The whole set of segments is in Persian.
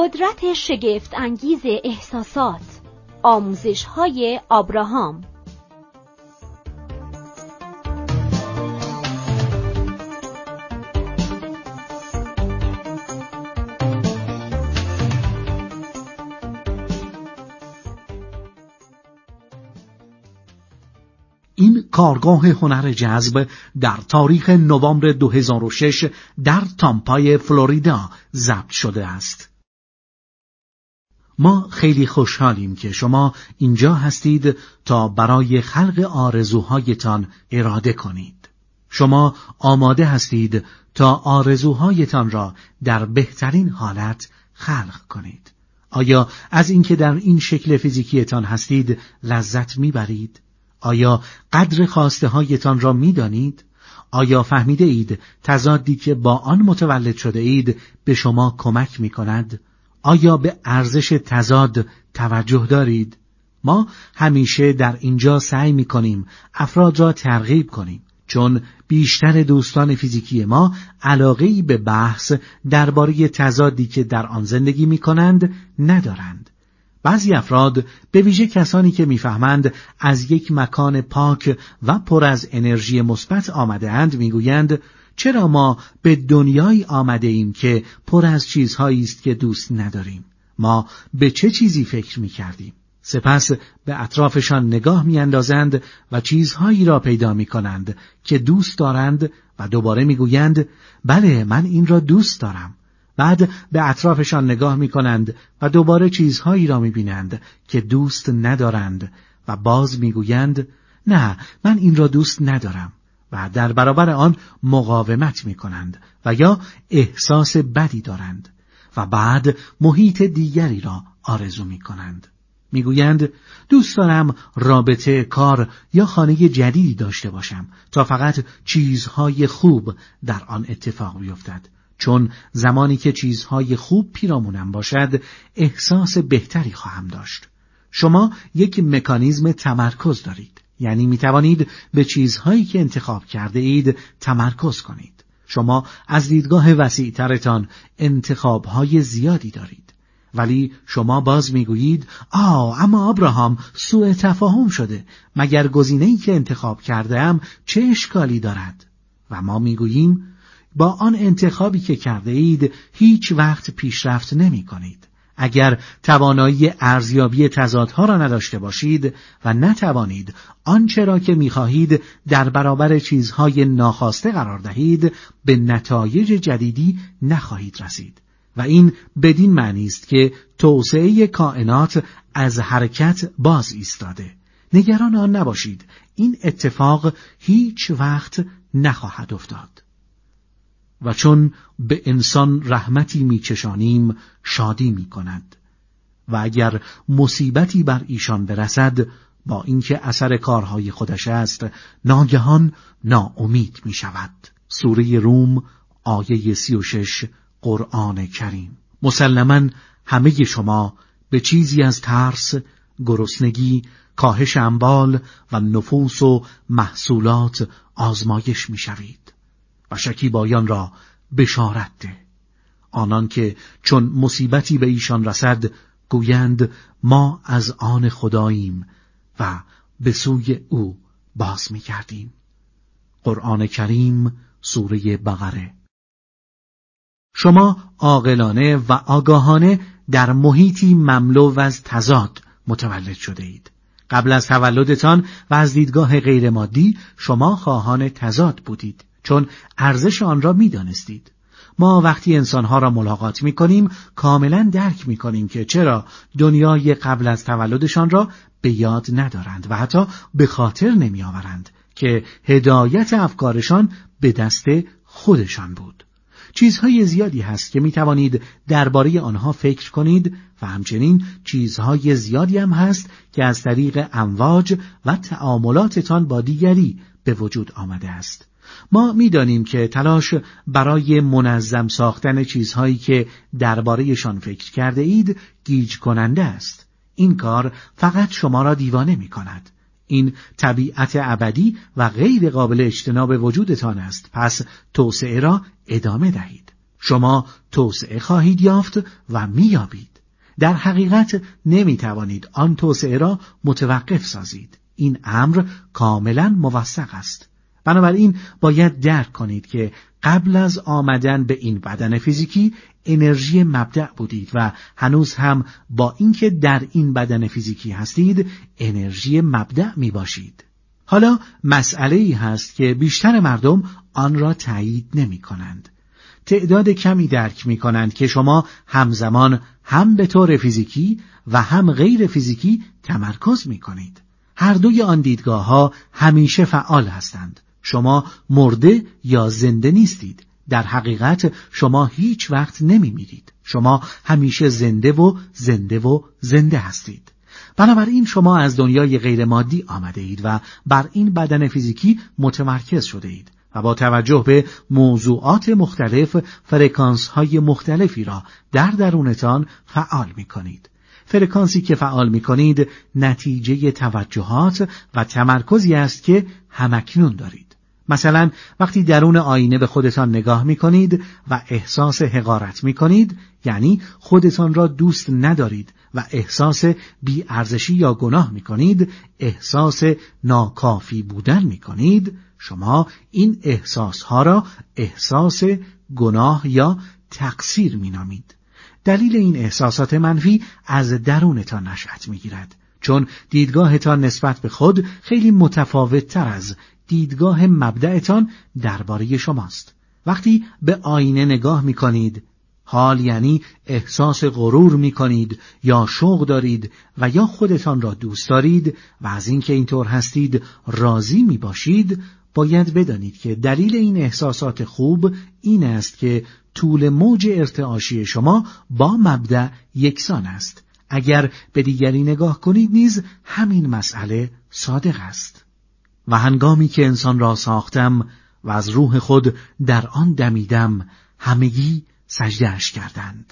قدرت شگفت انگیز احساسات، آموزش‌های آبراهام. این کارگاه هنر جذب در تاریخ نوامبر 2006 در تامپای فلوریدا ضبط شده است. ما خیلی خوشحالیم که شما اینجا هستید تا برای خلق آرزوهایتان اراده کنید. شما آماده هستید تا آرزوهایتان را در بهترین حالت خلق کنید. آیا از اینکه در این شکل فیزیکیتان هستید لذت میبرید؟ آیا قدر خواسته هایتان را می دانید؟ آیا فهمیده اید تضادی که با آن متولد شده اید به شما کمک می کند؟ آیا به ارزش تضاد توجه دارید؟ ما همیشه در اینجا سعی می کنیم افراد را ترغیب کنیم، چون بیشتر دوستان فیزیکی ما علاقه‌ای به بحث درباره تضادی که در آن زندگی می کنند ندارند. بعضی افراد، به ویژه کسانی که میفهمند از یک مکان پاک و پر از انرژی مثبت آمده‌اند، میگویند چرا ما به دنیایی آمده ایم که پر از چیزهایی است که دوست نداریم؟ ما به چه چیزی فکر میکردیم؟ سپس به اطرافشان نگاه میاندازند و چیزهایی را پیدا میکنند که دوست دارند و دوباره میگویند بله من این را دوست دارم. بعد به اطرافشان نگاه می کنند و دوباره چیزهایی را می بینند که دوست ندارند و باز می گویند نه من این را دوست ندارم و در برابر آن مقاومت می کنند و یا احساس بدی دارند و بعد محیط دیگری را آرزو می کنند. می گویند دوست دارم رابطه، کار یا خانه جدیدی داشته باشم تا فقط چیزهای خوب در آن اتفاق بیفتد. چون زمانی که چیزهای خوب پیرامونم باشد احساس بهتری خواهم داشت. شما یک مکانیزم تمرکز دارید، یعنی می توانید به چیزهایی که انتخاب کرده اید تمرکز کنید. شما از دیدگاه وسیع‌ترتان انتخابهای زیادی دارید، ولی شما باز می گویید اما ابراهام سوء تفاهم شده، مگر گزینه‌ای که انتخاب کرده‌ام چه اشکالی دارد؟ و ما می گوییم با آن انتخابی که کرده اید هیچ وقت پیشرفت نمی کنید. اگر توانایی ارزیابی تضادها را نداشته باشید و نتوانید آنچه را که می خواهید در برابر چیزهای ناخواسته قرار دهید، به نتایج جدیدی نخواهید رسید. و این بدین معنی است که توسعه کائنات از حرکت باز ایستاده. نگران آن نباشید، این اتفاق هیچ وقت نخواهد افتاد. و چون به انسان رحمتی میچشانیم شادی میکند و اگر مصیبتی بر ایشان برسد با اینکه اثر کارهای خودش است ناگهان ناامید میشود. سوره روم آیه 36 قرآن کریم. مسلماً همه شما به چیزی از ترس، گرسنگی، کاهش اموال و نفوس و محصولات آزمایش میشوید. و شکیبایان را بشارت ده، آنان که چون مصیبتی به ایشان رسد گویند ما از آن خداییم و به سوی او باز می‌گردیم. قرآن کریم سوره بقره. شما عاقلانه و آگاهانه در محیطی مملو از تضاد متولد شده اید. قبل از تولدتان و از دیدگاه غیر مادی شما خواهان تضاد بودید، چون ارزش آن را می دانستید. ما وقتی انسانها را ملاقات می کنیم کاملا درک می کنیم که چرا دنیای قبل از تولدشان را به یاد ندارند و حتی به خاطر نمی آورند که هدایت افکارشان به دست خودشان بود. چیزهای زیادی هست که می توانید درباره آنها فکر کنید و همچنین چیزهای زیادی هم هست که از طریق امواج و تعاملاتتان با دیگری به وجود آمده است. ما می‌دانیم که تلاش برای منظم ساختن چیزهایی که درباره‌شان فکر کرده اید گیج کننده است. این کار فقط شما را دیوانه می‌کند. این طبیعت ابدی و غیر قابل اجتناب وجودتان است، پس توسعه را ادامه دهید. شما توسعه خواهید یافت و می‌یابید. در حقیقت نمی‌توانید آن توسعه را متوقف سازید. این امر کاملا موثق است. بنابراین باید درک کنید که قبل از آمدن به این بدن فیزیکی انرژی مبدأ بودید و هنوز هم با اینکه در این بدن فیزیکی هستید انرژی مبدأ می باشید. حالا مسئله‌ای هست که بیشتر مردم آن را تایید نمی کنند. تعداد کمی درک می کنند که شما همزمان هم به طور فیزیکی و هم غیر فیزیکی تمرکز می کنید. هر دوی آن دیدگاه ها همیشه فعال هستند. شما مرده یا زنده نیستید. در حقیقت شما هیچ وقت نمی میرید. شما همیشه زنده و زنده و زنده هستید. بنابراین شما از دنیای غیر مادی آمده اید و بر این بدن فیزیکی متمرکز شده اید و با توجه به موضوعات مختلف فرکانس های مختلفی را در درونتان فعال می کنید. فرکانسی که فعال می کنید نتیجه توجهات و تمرکزی است که همکنون دارید. مثلا وقتی درون آینه به خودتان نگاه می کنید و احساس حقارت می کنید، یعنی خودتان را دوست ندارید و احساس بی‌ارزشی یا گناه می کنید، احساس ناکافی بودن می کنید، شما این احساسها را احساس گناه یا تقصیر می نامید. دلیل این احساسات منفی از درونتان نشأت می گیرد، چون دیدگاهتان نسبت به خود خیلی متفاوت‌تر از دیدگاه مبدأتان درباره شماست. وقتی به آینه نگاه می کنید، حال یعنی احساس غرور می کنید یا شوق دارید و یا خودتان را دوست دارید و از اینکه اینطور هستید راضی می باشید، باید بدانید که دلیل این احساسات خوب این است که طول موج ارتعاشی شما با مبدأ یکسان است. اگر به دیگری نگاه کنید نیز همین مسئله صادق است. و هنگامی که انسان را ساختم و از روح خود در آن دمیدم، همگی سجده‌اش کردند.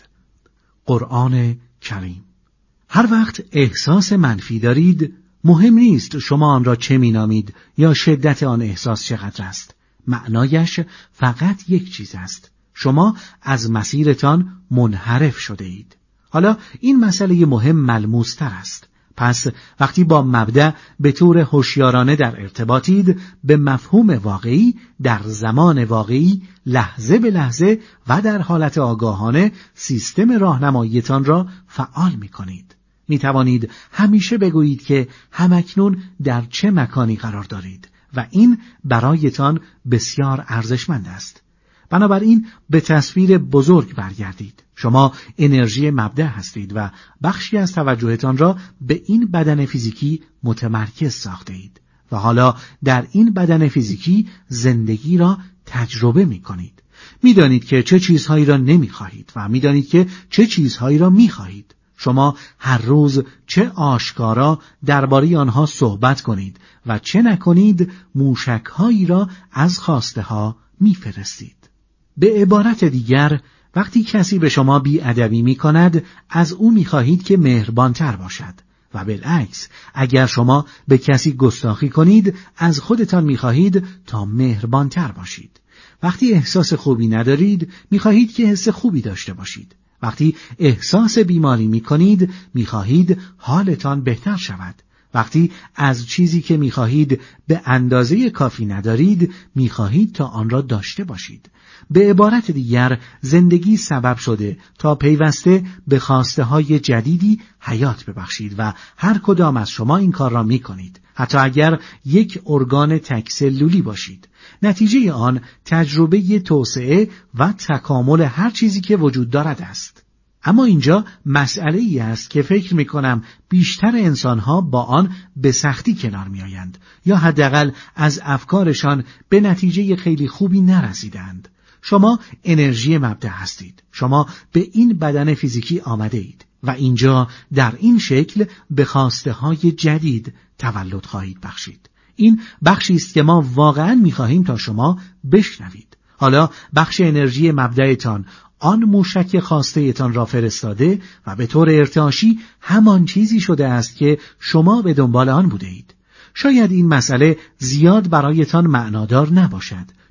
قرآن کریم. هر وقت احساس منفی دارید، مهم نیست شما آن را چه مینامید یا شدت آن احساس چقدر است. معنایش فقط یک چیز است: شما از مسیرتان منحرف شده اید. حالا این مسئله مهم ملموس‌تر است. پس وقتی با مبدأ به طور هوشیارانه در ارتباطید، به مفهوم واقعی در زمان واقعی لحظه به لحظه و در حالت آگاهانه سیستم راهنماییتان را فعال می کنید. می توانید همیشه بگویید که همکنون در چه مکانی قرار دارید و این برایتان بسیار ارزشمند است. بنابراین به تصویر بزرگ برگردید. شما انرژی مبدأ هستید و بخشی از توجهتان را به این بدن فیزیکی متمرکز ساخته اید و حالا در این بدن فیزیکی زندگی را تجربه می کنید. می دانید که چه چیزهایی را نمی خواهید و می دانید که چه چیزهایی را می خواهید. شما هر روز چه آشکارا درباره آنها صحبت کنید و چه نکنید موشک‌هایی را از خواسته ها می فرستید. به عبارت دیگر، وقتی کسی به شما بی‌ادبی می کند، از او می خواهید که مهربانتر باشد و بالعکس، اگر شما به کسی گستاخی کنید، از خودتان می خواهید تا مهربانتر باشید. وقتی احساس خوبی ندارید، می خواهید که حس خوبی داشته باشید. وقتی احساس بیماری می کنید، می خواهید حالتان بهتر شود. وقتی از چیزی که می خواهید به اندازه کافی ندارید، می خواهید تا آن را داشته باشید. به عبارت دیگر، زندگی سبب شده تا پیوسته به خواسته های جدیدی حیات ببخشید و هر کدام از شما این کار را می کنید، حتی اگر یک ارگان تک سلولی باشید. نتیجه آن تجربه توسعه و تکامل هر چیزی که وجود دارد است. اما اینجا مسئله ای است که فکر می کنم بیشتر انسانها با آن به سختی کنار می آیند یا حداقل از افکارشان به نتیجه خیلی خوبی نرسیدند. شما انرژی مبدأ هستید. شما به این بدن فیزیکی آمده اید و اینجا در این شکل به خواسته های جدید تولد خواهید بخشید. این بخشی است که ما واقعا می خواهیم تا شما بشنوید. حالا بخش انرژی مبدأتان آن موشک خواسته‌تان را فرستاده و به طور ارتعاشی همان چیزی شده است که شما به دنبال آن بوده اید. شاید این مسئله زیاد برایتان معنادار نباشد،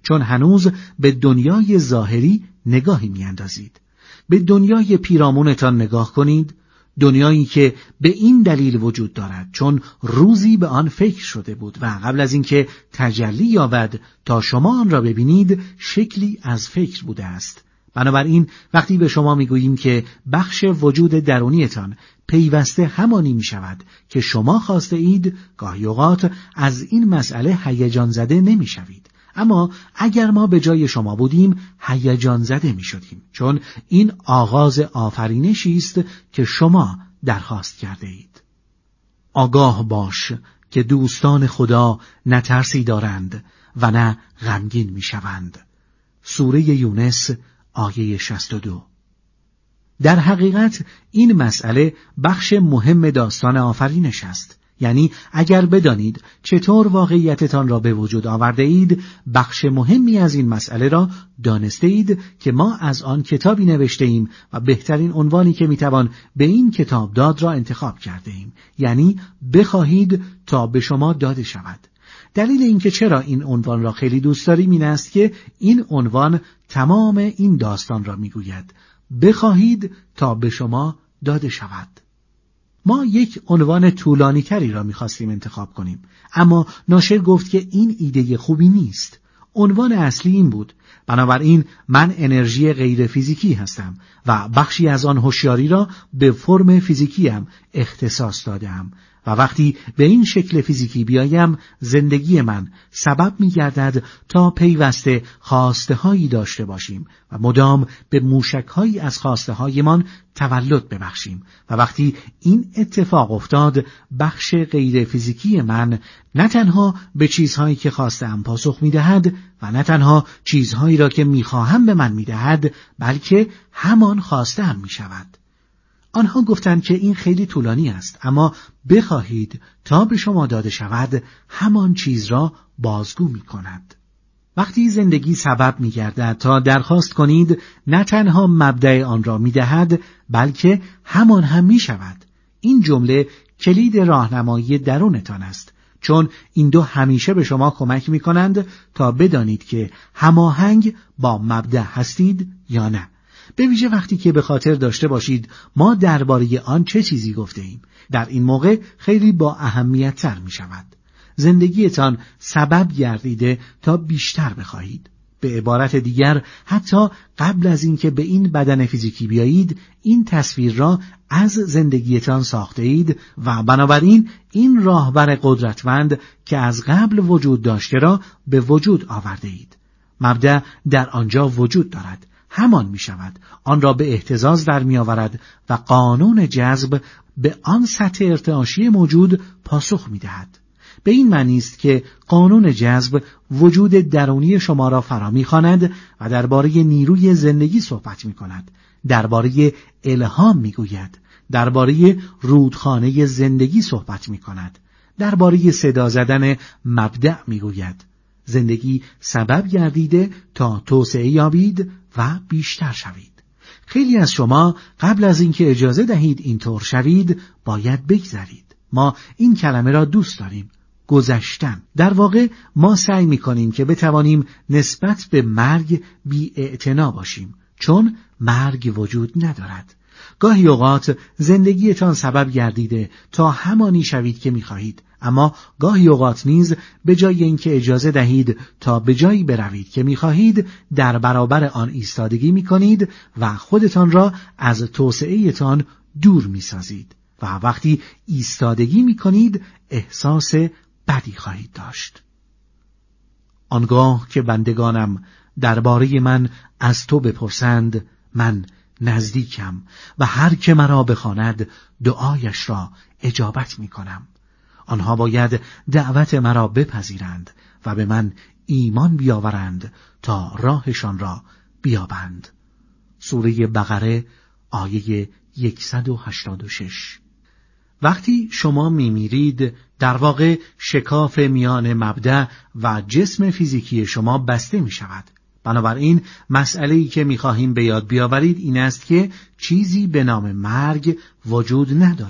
چون هنوز به دنیای ظاهری نگاهی می‌اندازید. به دنیای پیرامونتان نگاه کنید، دنیایی که به این دلیل وجود دارد چون روزی به آن فکر شده بود و قبل از اینکه تجلی یابد تا شما آن را ببینید شکلی از فکر بوده است. بنابراین وقتی به شما میگوییم که بخش وجود درونیتان پیوسته همانی می شود که شما خواسته اید، گاهی اوقات از این مسئله هیجان زده نمی شوید. اما اگر ما به جای شما بودیم هیجان زده می شدیم، چون این آغاز آفرینشی است که شما درخواست کرده اید. آگاه باش که دوستان خدا نه ترسی دارند و نه غمگین می شوند. سوره یونس آیه 62. در حقیقت این مسئله بخش مهم داستان آفرینش است. یعنی اگر بدانید چطور واقعیتتان را به وجود آورده اید، بخش مهمی از این مسئله را دانسته اید که ما از آن کتابی نوشته ایم و بهترین عنوانی که میتوان به این کتاب داد را انتخاب کرده ایم. یعنی بخواهید تا به شما داده شود. دلیل اینکه چرا این عنوان را خیلی دوست داریم این است که این عنوان تمام این داستان را میگوید. بخواهید تا به شما داده شود. ما یک عنوان طولانی تری را می‌خواستیم انتخاب کنیم، اما ناشر گفت که این ایده خوبی نیست. عنوان اصلی این بود: بنابراین من انرژی غیر فیزیکی هستم و بخشی از آن هوشیاری را به فرم فیزیکیم اختصاص دادم و وقتی به این شکل فیزیکی بیایم زندگی من سبب می‌گردد تا پیوسته خواسته‌هایی داشته باشیم و مدام به موشک‌هایی از خواسته‌هایمان تولد ببخشیم و وقتی این اتفاق افتاد بخش غیر فیزیکی من نه تنها به چیزهایی که خواستم پاسخ می‌دهد و نه تنها چیزهایی را که می‌خواهم به من می‌دهد بلکه همان خواسته‌ام می‌شود. آنها گفتند که این خیلی طولانی است، اما بخواهید تا به شما داده شود همان چیز را بازگو می کند. وقتی زندگی سبب می گردد تا درخواست کنید نه تنها مبدأ آن را می دهد بلکه همان هم می شود. این جمله کلید راهنمایی درونتان است، چون این دو همیشه به شما کمک می کنند تا بدانید که هماهنگ با مبدأ هستید یا نه. به ویژه وقتی که به خاطر داشته باشید ما درباره آن چه چیزی گفته ایم. در این موقع خیلی با اهمیت تر می شود. زندگیتان سبب گردیده تا بیشتر بخواهید. به عبارت دیگر حتی قبل از اینکه به این بدن فیزیکی بیایید این تصویر را از زندگیتان ساخته اید و بنابراین این راهبر قدرتمند که از قبل وجود داشته را به وجود آورده اید. مبدأ در آنجا وجود دارد، همان می شود، آن را به اهتزاز در می آورد و قانون جذب به آن سطح ارتعاشی موجود پاسخ می دهد. به این معنی است که قانون جذب وجود درونی شما را فرا می خواند و درباره نیروی زندگی صحبت می کند، درباره الهام می گوید، درباره رودخانه زندگی صحبت می کند، درباره صدا زدن مبدأ می گوید. زندگی سبب گردیده تا توسعه یابید و بیشتر شوید. خیلی از شما قبل از اینکه اجازه دهید اینطور شوید باید بگذرید. ما این کلمه را دوست داریم، گذشتن. در واقع ما سعی می‌کنیم که بتوانیم نسبت به مرگ بی‌اعتنا باشیم، چون مرگ وجود ندارد. گاهی اوقات زندگیتان سبب گردیده تا همانی شوید که می‌خواهید، اما گاهی اوقات نیز به جای اینکه اجازه دهید تا به جایی بروید که می‌خواهید در برابر آن ایستادگی می‌کنید و خودتان را از توسعه‌تان دور می‌سازید و وقتی ایستادگی می‌کنید احساس بدی خواهید داشت. آنگاه که بندگانم درباره من از تو بپرسند من نزدیکم و هر که مرا بخواند دعایش را اجابت می‌کنم. آنها باید دعوت مرا بپذیرند و به من ایمان بیاورند تا راهشان را بیابند. سوره بقره آیه 186. وقتی شما میمیرید در واقع شکاف میان مبدأ و جسم فیزیکی شما بسته می شود. بنابراین مسئله‌ای که می‌خواهیم به یاد بیاورید این است که چیزی به نام مرگ وجود ندارد.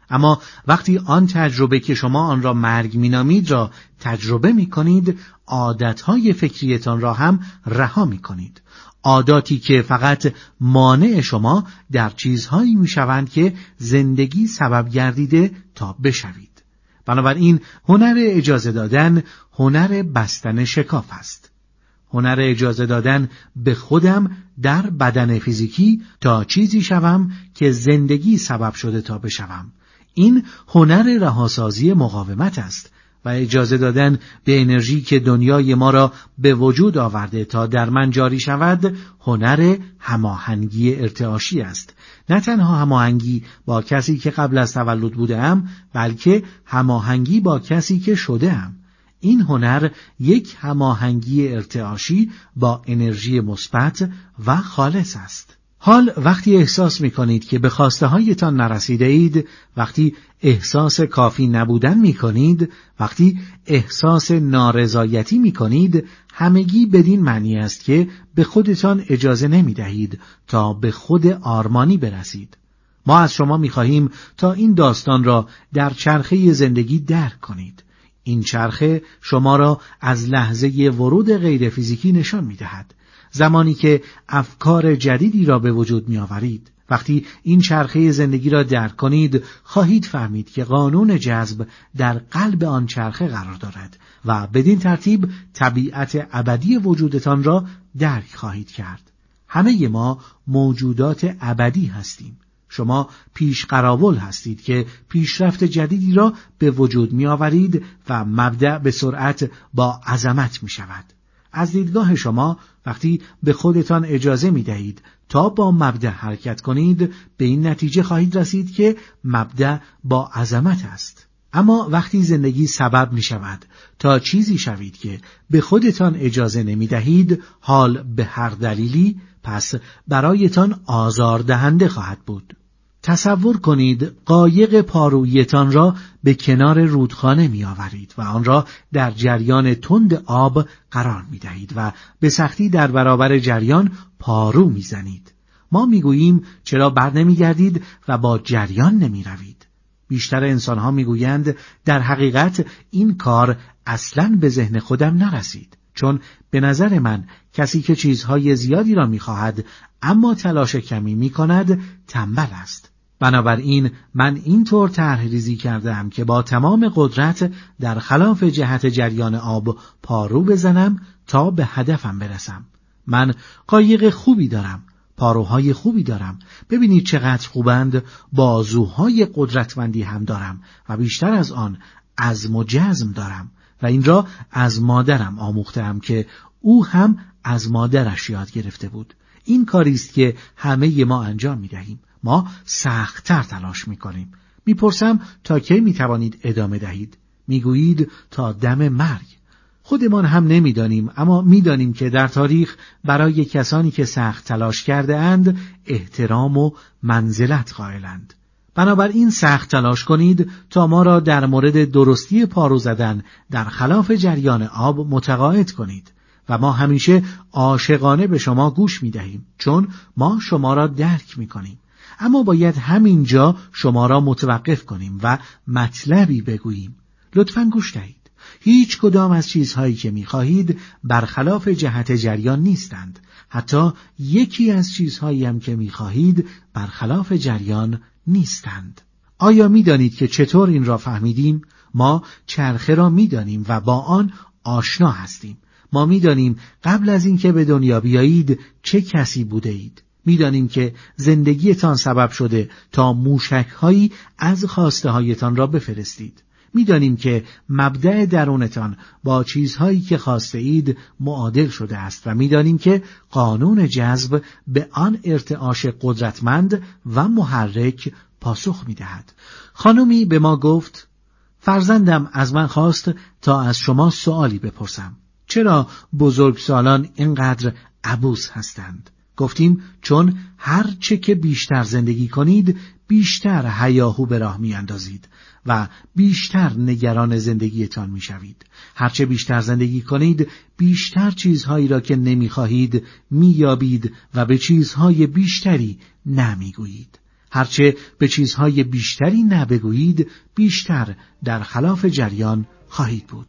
اما وقتی آن تجربه که شما آن را مرگ مینامید را تجربه می‌کنید، عادتهای فکریتان را هم رها می‌کنید. عاداتی که فقط مانع شما در چیزهایی می‌شوند که زندگی سبب گردیده تا بشوید. بنابراین هنر اجازه دادن هنر بستن شکاف است. هنر اجازه دادن به خودم در بدن فیزیکی تا چیزی شوم که زندگی سبب شده تا بشوم. این هنر رهاسازی مقاومت است و اجازه دادن به انرژی که دنیای ما را به وجود آورده تا در من جاری شود، هنر هماهنگی ارتعاشی است. نه تنها هماهنگی با کسی که قبل از تولد بودم، بلکه هماهنگی با کسی که شده‌ام. این هنر یک هماهنگی ارتعاشی با انرژی مثبت و خالص است. حال وقتی احساس می‌کنید که به خواسته هایتان نرسیده اید، وقتی احساس کافی نبودن می‌کنید، وقتی احساس نارضایتی می‌کنید، همگی بدین معنی است که به خودتان اجازه نمی‌دهید تا به خود آرمانی برسید. ما از شما می‌خواهیم تا این داستان را در چرخه زندگی درک کنید. این چرخه شما را از لحظه ورود غیر فیزیکی نشان می‌دهد. زمانی که افکار جدیدی را به وجود می‌آورید، وقتی این چرخه زندگی را درک کنید، خواهید فهمید که قانون جذب در قلب آن چرخه قرار دارد و بدین ترتیب طبیعت ابدی وجودتان را درک خواهید کرد. همه ما موجودات ابدی هستیم. شما پیش قراول هستید که پیشرفت جدیدی را به وجود می‌آورید و مبدأ به سرعت با عظمت می‌شود. از دیدگاه شما وقتی به خودتان اجازه می‌دهید تا با مبدأ حرکت کنید، به این نتیجه خواهید رسید که مبدأ با عظمت است. اما وقتی زندگی سبب می‌شود تا چیزی شوید که به خودتان اجازه نمی‌دهید، حال به هر دلیلی پس برایتان آزاردهنده خواهد بود. تصور کنید قایق پارویی‌تان را به کنار رودخانه می‌آورید و آن را در جریان تند آب قرار می‌دهید و به سختی در برابر جریان پارو می‌زنید. ما می‌گوییم چرا بر نمی‌گردید و با جریان نمی‌روید؟ بیشتر انسان‌ها می‌گویند در حقیقت این کار اصلاً به ذهن خودم نرسید، چون به نظر من کسی که چیزهای زیادی را می‌خواهد اما تلاش کمی می‌کند تنبل است. بنابراین من اینطور طرح‌ریزی کردم که با تمام قدرت در خلاف جهت جریان آب پارو بزنم تا به هدفم برسم. من قایق خوبی دارم، پاروهای خوبی دارم. ببینید چقدر خوبند، بازوهای قدرتمندی هم دارم و بیشتر از آن عزم و جزم دارم و این را از مادرم آموختم که او هم از مادرش یاد گرفته بود. این کاری است که همه ما انجام می‌دهیم. ما سخت‌تر تلاش می‌کنیم. می‌پرسم تا کی می‌توانید ادامه دهید؟ می‌گویید تا دم مرگ. خودمان هم نمی‌دانیم، اما می‌دانیم که در تاریخ برای کسانی که سخت تلاش کرده اند احترام و منزلت قائلند. بنابراین سخت تلاش کنید تا ما را در مورد درستی پارو زدن در خلاف جریان آب متقاعد کنید و ما همیشه عاشقانه به شما گوش می‌دهیم، چون ما شما را درک می‌کنیم. اما باید همینجا شما را متوقف کنیم و مطلبی بگوییم. لطفاً گوش دهید. هیچ کدام از چیزهایی که می‌خواهید برخلاف جهت جریان نیستند. حتی یکی از چیزهایی هم که می‌خواهید برخلاف جریان نیستند. آیا می‌دانید که چطور این را فهمیدیم؟ ما چرخه را می‌دانیم و با آن آشنا هستیم. ما می‌دانیم قبل از اینکه به دنیا بیایید چه کسی بوده اید. می‌دانیم که زندگیتان سبب شده تا موشک‌هایی از خواسته هایتان را بفرستید. می‌دانیم که مبدأ درونتان با چیزهایی که خواسته اید معادل شده است و می‌دانیم که قانون جذب به آن ارتعاش قدرتمند و محرک پاسخ می‌دهد. خانمی به ما گفت: فرزندم از من خواست تا از شما سؤالی بپرسم. چرا بزرگسالان اینقدر عبوس هستند؟ گفتیم چون هر چه که بیشتر زندگی کنید بیشتر هیاهو به راه میاندازید و بیشتر نگران زندگیتان میشوید. هر چه بیشتر زندگی کنید بیشتر چیزهایی را که نمیخواهید مییابید و به چیزهای بیشتری نمیگویید. هرچه به چیزهای بیشتری نبگویید بیشتر در خلاف جریان خواهید بود.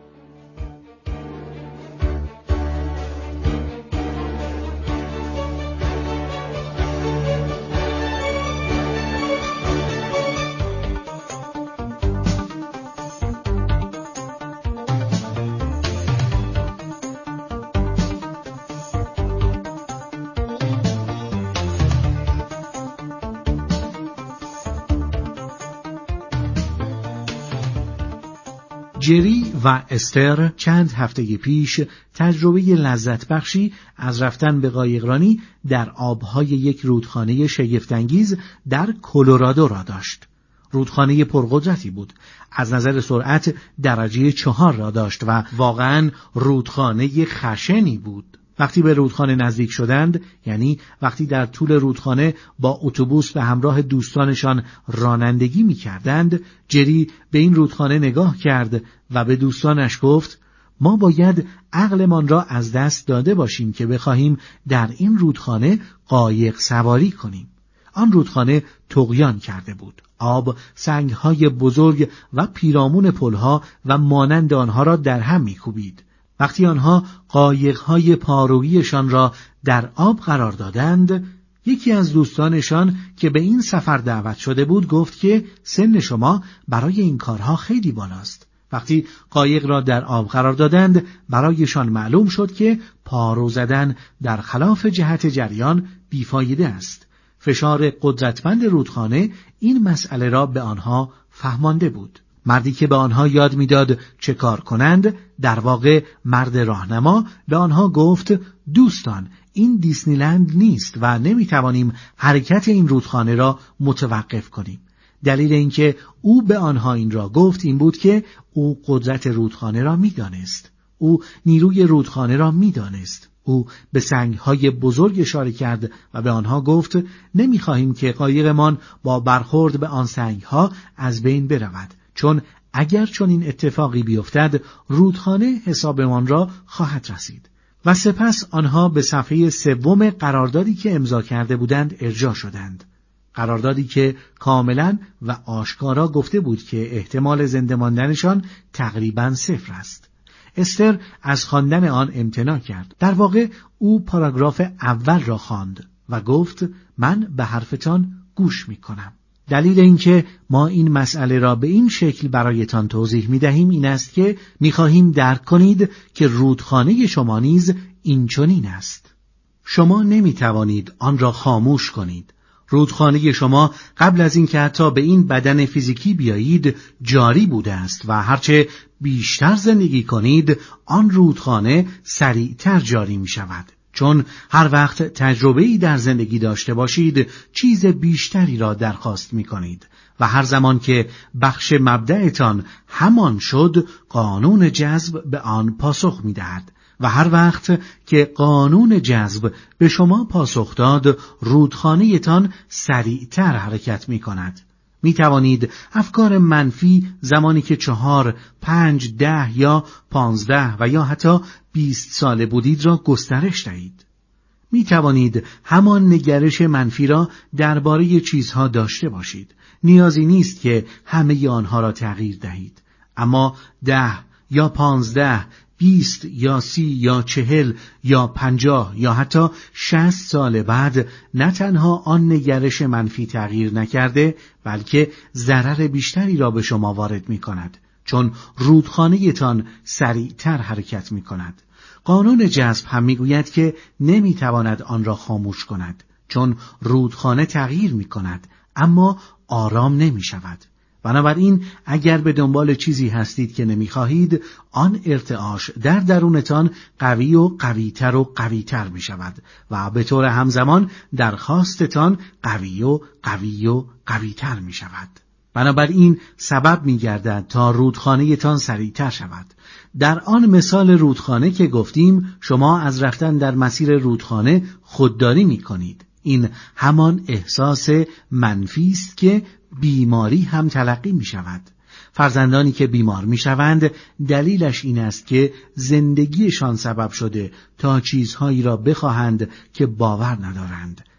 جری و استر چند هفته پیش تجربه لذت بخشی از رفتن به قایقرانی در آبهای یک رودخانه شگفت‌انگیز در کلرادو را داشت. رودخانه پرقدرتی بود. از نظر سرعت درجه 4 را داشت و واقعاً رودخانه خشنی بود. وقتی به رودخانه نزدیک شدند، یعنی وقتی در طول رودخانه با اتوبوس به همراه دوستانشان رانندگی می‌کردند، جری به این رودخانه نگاه کرد و به دوستانش گفت: ما باید عقلمان را از دست داده باشیم که بخواهیم در این رودخانه قایق سواری کنیم. آن رودخانه طغیان کرده بود. آب سنگ‌های بزرگ و پیرامون پل‌ها و مانند آنها را در هم می‌کوبید. وقتی آنها قایق‌های پاروییشان را در آب قرار دادند، یکی از دوستانشان که به این سفر دعوت شده بود گفت که سن شما برای این کارها خیلی بالاست. وقتی قایق را در آب قرار دادند، برایشان معلوم شد که پارو زدن در خلاف جهت جریان بیفایده است. فشار قدرتمند رودخانه این مسئله را به آنها فهمانده بود. مردی که به آنها یاد میداد چه کار کنند، در واقع مرد راهنما، به آنها گفت: دوستان، این دیسنیلند نیست و نمیتوانیم حرکت این رودخانه را متوقف کنیم. دلیل اینکه او به آنها این را گفت این بود که او قدرت رودخانه را میدانست. او نیروی رودخانه را میدانست. او به سنگ‌های بزرگ اشاره کرد و به آنها گفت: نمیخواهیم که قایقمان با برخورد به آن سنگ‌ها از بین برود، چون اگر چون این اتفاقی بیفتد رودخانه حسابمان را خواهد رسید. و سپس آنها به صفحه 3 قراردادی که امضا کرده بودند ارجاع شدند. قراردادی که کاملا و آشکارا گفته بود که احتمال زنده ماندنشان تقریباً 0 است. استر از خواندن آن امتناع کرد. در واقع او پاراگراف اول را خواند و گفت: من به حرفتان گوش می‌کنم. دلیل اینکه ما این مسئله را به این شکل برایتان توضیح می‌دهیم این است که می‌خواهیم درک کنید که رودخانه شما نیز اینچنین است. شما نمی‌توانید آن را خاموش کنید. رودخانه شما قبل از اینکه حتی به این بدن فیزیکی بیایید جاری بوده است و هرچه بیشتر زندگی کنید آن رودخانه سریعتر جاری می‌شود. چون هر وقت تجربه‌ای در زندگی داشته باشید چیز بیشتری را درخواست می‌کنید و هر زمان که بخش مبدأتان همان شد قانون جذب به آن پاسخ می‌دهد و هر وقت که قانون جذب به شما پاسخ داد رودخانه‌تان سریعتر حرکت می‌کند. می توانید افکار منفی زمانی که 4، 5، 10 یا 15 و یا حتی 20 ساله بودید را گسترش دهید. می توانید همان نگرش منفی را درباره چیزها داشته باشید. نیازی نیست که همه آنها را تغییر دهید. اما 10 یا 15 20 یا 30 یا 40 یا 50 یا حتی 60 سال بعد نه تنها آن نگرش منفی تغییر نکرده بلکه ضرر بیشتری را به شما وارد می کند، چون رودخانه‌تان سریعتر حرکت می کند. قانون جذب هم می گوید که نمی تواند آن را خاموش کند، چون رودخانه تغییر می کند اما آرام نمی شود. بنابراین اگر به دنبال چیزی هستید که نمیخواهید، آن ارتعاش در درونتان قوی و قویتر و قویتر می شود و به طور همزمان درخواستتان قوی و قوی و قویتر می شود. بنابراین سبب می گردد تا رودخانه‌تان سریعتر شود. در آن مثال رودخانه که گفتیم شما از رفتن در مسیر رودخانه خودداری می کنید. این همان احساس منفی است که بیماری هم تلقی می شود. فرزندانی که بیمار می شوند دلیلش این است که زندگیشان سبب شده تا چیزهایی را بخواهند که باور ندارند.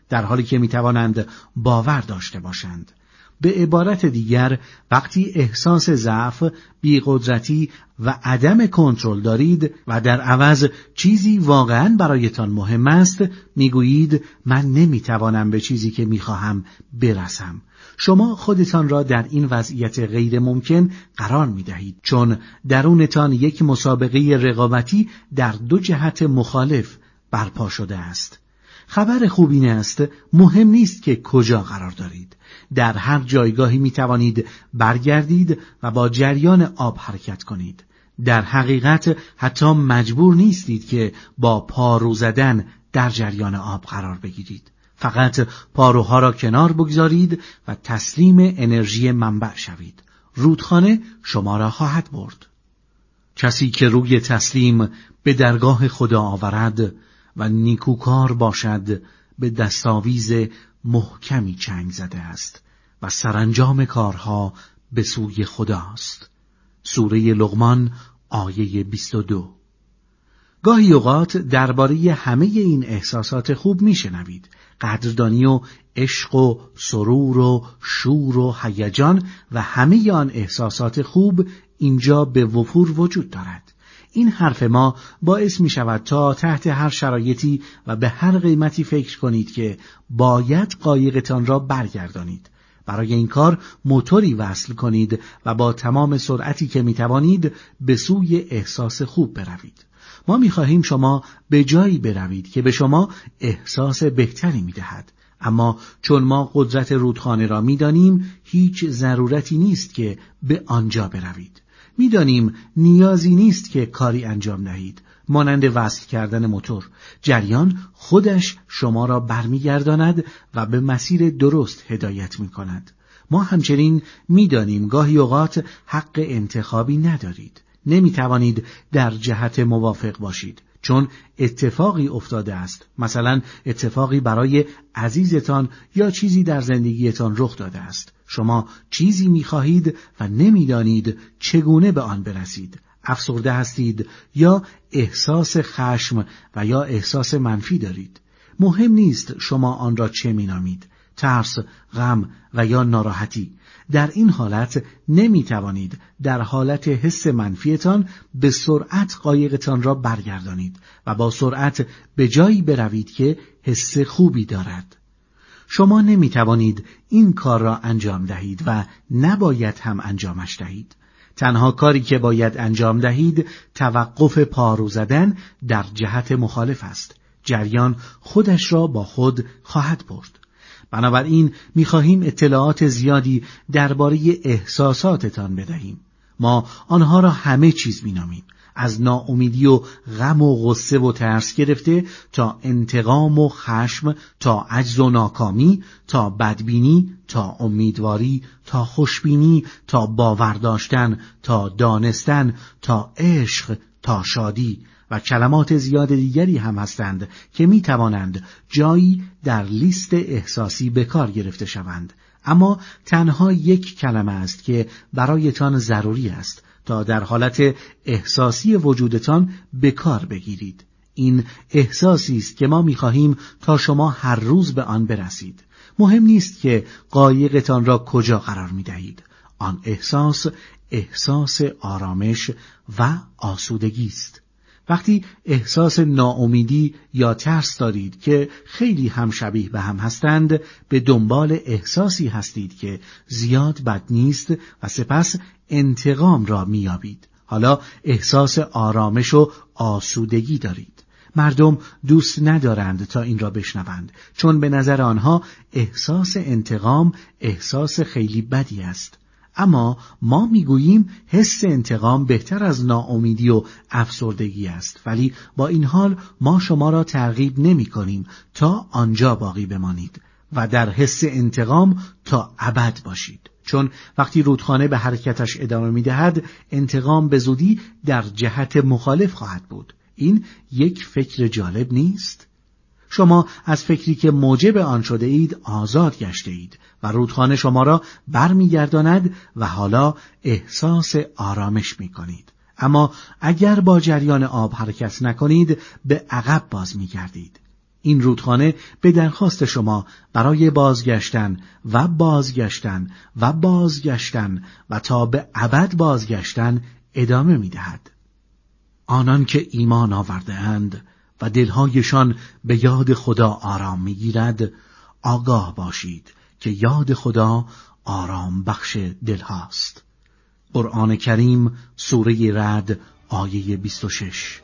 در حالی که میتوانند باور داشته باشند. به عبارت دیگر، وقتی احساس ضعف، بی‌قدرتی و عدم کنترل دارید و در عوض چیزی واقعاً برایتان مهم است، میگویید من نمیتوانم به چیزی که میخواهم برسم. شما خودتان را در این وضعیت غیر ممکن قرار میدهید، چون درونتان یک مسابقه رقابتی در دو جهت مخالف برپا شده است. خبر خوب این است مهم نیست که کجا قرار دارید. در هر جایگاهی می توانید برگردید و با جریان آب حرکت کنید. در حقیقت حتی مجبور نیستید که با پارو زدن در جریان آب قرار بگیرید. فقط پاروها را کنار بگذارید و تسلیم انرژی منبع شوید. رودخانه شما را خواهد برد. کسی که روی تسلیم به درگاه خدا آورد و نیکوکار باشد، به دستاویز محکمی چنگ زده است و سرانجام کارها به سوی خداست. سوره لقمان آیه 22. گاهی اوقات درباره همه این احساسات خوب میشنوید. قدردانی و عشق و سرور و شور و هیجان و همه آن احساسات خوب اینجا به وفور وجود دارد. این حرف ما باعث می شود تا تحت هر شرایطی و به هر قیمتی فکر کنید که باید قایقتان را برگردانید. برای این کار موتوری وصل کنید و با تمام سرعتی که می توانید به سوی احساس خوب بروید. ما می خواهیم شما به جایی بروید که به شما احساس بهتری می دهد. اما چون ما قدرت رودخانه را می دانیم، هیچ ضرورتی نیست که به آنجا بروید. می‌دانیم نیازی نیست که کاری انجام دهید. مانند وصل کردن موتور، جریان خودش شما را برمیگرداند و به مسیر درست هدایت می‌کند. ما همچنین می‌دانیم گاهی اوقات حق انتخابی ندارید. نمی‌توانید در جهت موافق باشید، چون اتفاقی افتاده است. مثلا اتفاقی برای عزیزتان یا چیزی در زندگیتان رخ داده است. شما چیزی می‌خواهید و نمی‌دانید چگونه به آن برسید. افسرده هستید یا احساس خشم و یا احساس منفی دارید. مهم نیست شما آن را چه می‌نامید: ترس، غم و یا ناراحتی. در این حالت نمی توانید در حالت حس منفیتان به سرعت قایقتان را برگردانید و با سرعت به جایی بروید که حس خوبی دارد. شما نمی توانید این کار را انجام دهید و نباید هم انجامش دهید. تنها کاری که باید انجام دهید توقف پارو زدن در جهت مخالف است. جریان خودش را با خود خواهد برد. بنابراین می‌خواهیم اطلاعات زیادی درباره احساساتتان بدهیم. ما آنها را همه چیز می‌نامیم، از ناامیدی و غم و غصه و ترس گرفته تا انتقام و خشم، تا عجز و ناکامی، تا بدبینی، تا امیدواری، تا خوشبینی، تا باور داشتن، تا دانستن، تا عشق، تا شادی و کلمات زیاد دیگری هم هستند که می توانند جایی در لیست احساسی به کار گرفته شوند. اما تنها یک کلمه است که برایتان ضروری است تا در حالت احساسی وجودتان به کار بگیرید. این احساسی است که ما می خواهیم تا شما هر روز به آن برسید. مهم نیست که قایقتان را کجا قرار می دهید. آن احساس آرامش و آسودگی است. وقتی احساس ناامیدی یا ترس دارید که خیلی هم شبیه به هم هستند، به دنبال احساسی هستید که زیاد بد نیست و سپس انتقام را میابید. حالا احساس آرامش و آسودگی دارید. مردم دوست ندارند تا این را بشنوند، چون به نظر آنها احساس انتقام احساس خیلی بدی است. اما ما میگوییم حس انتقام بهتر از ناامیدی و افسردگی است، ولی با این حال ما شما را ترغیب نمی کنیم تا آنجا باقی بمانید و در حس انتقام تا ابد باشید، چون وقتی رودخانه به حرکتش ادامه می دهد، انتقام به زودی در جهت مخالف خواهد بود. این یک فکر جالب نیست؟ شما از فکری که موجب آن شده اید آزاد گشته اید و رودخانه شما را برمیگرداند و حالا احساس آرامش می کنید. اما اگر با جریان آب حرکت نکنید به عقب باز می گردید. این رودخانه به درخواست شما برای بازگشتن و بازگشتن و بازگشتن و تا به ابد بازگشتن ادامه می‌دهد. آنان که ایمان آورده اند و دلهایشان به یاد خدا آرام می‌گیرد، آگاه باشید که یاد خدا آرام بخش دلهاست. قرآن کریم سوره رعد آیه 26.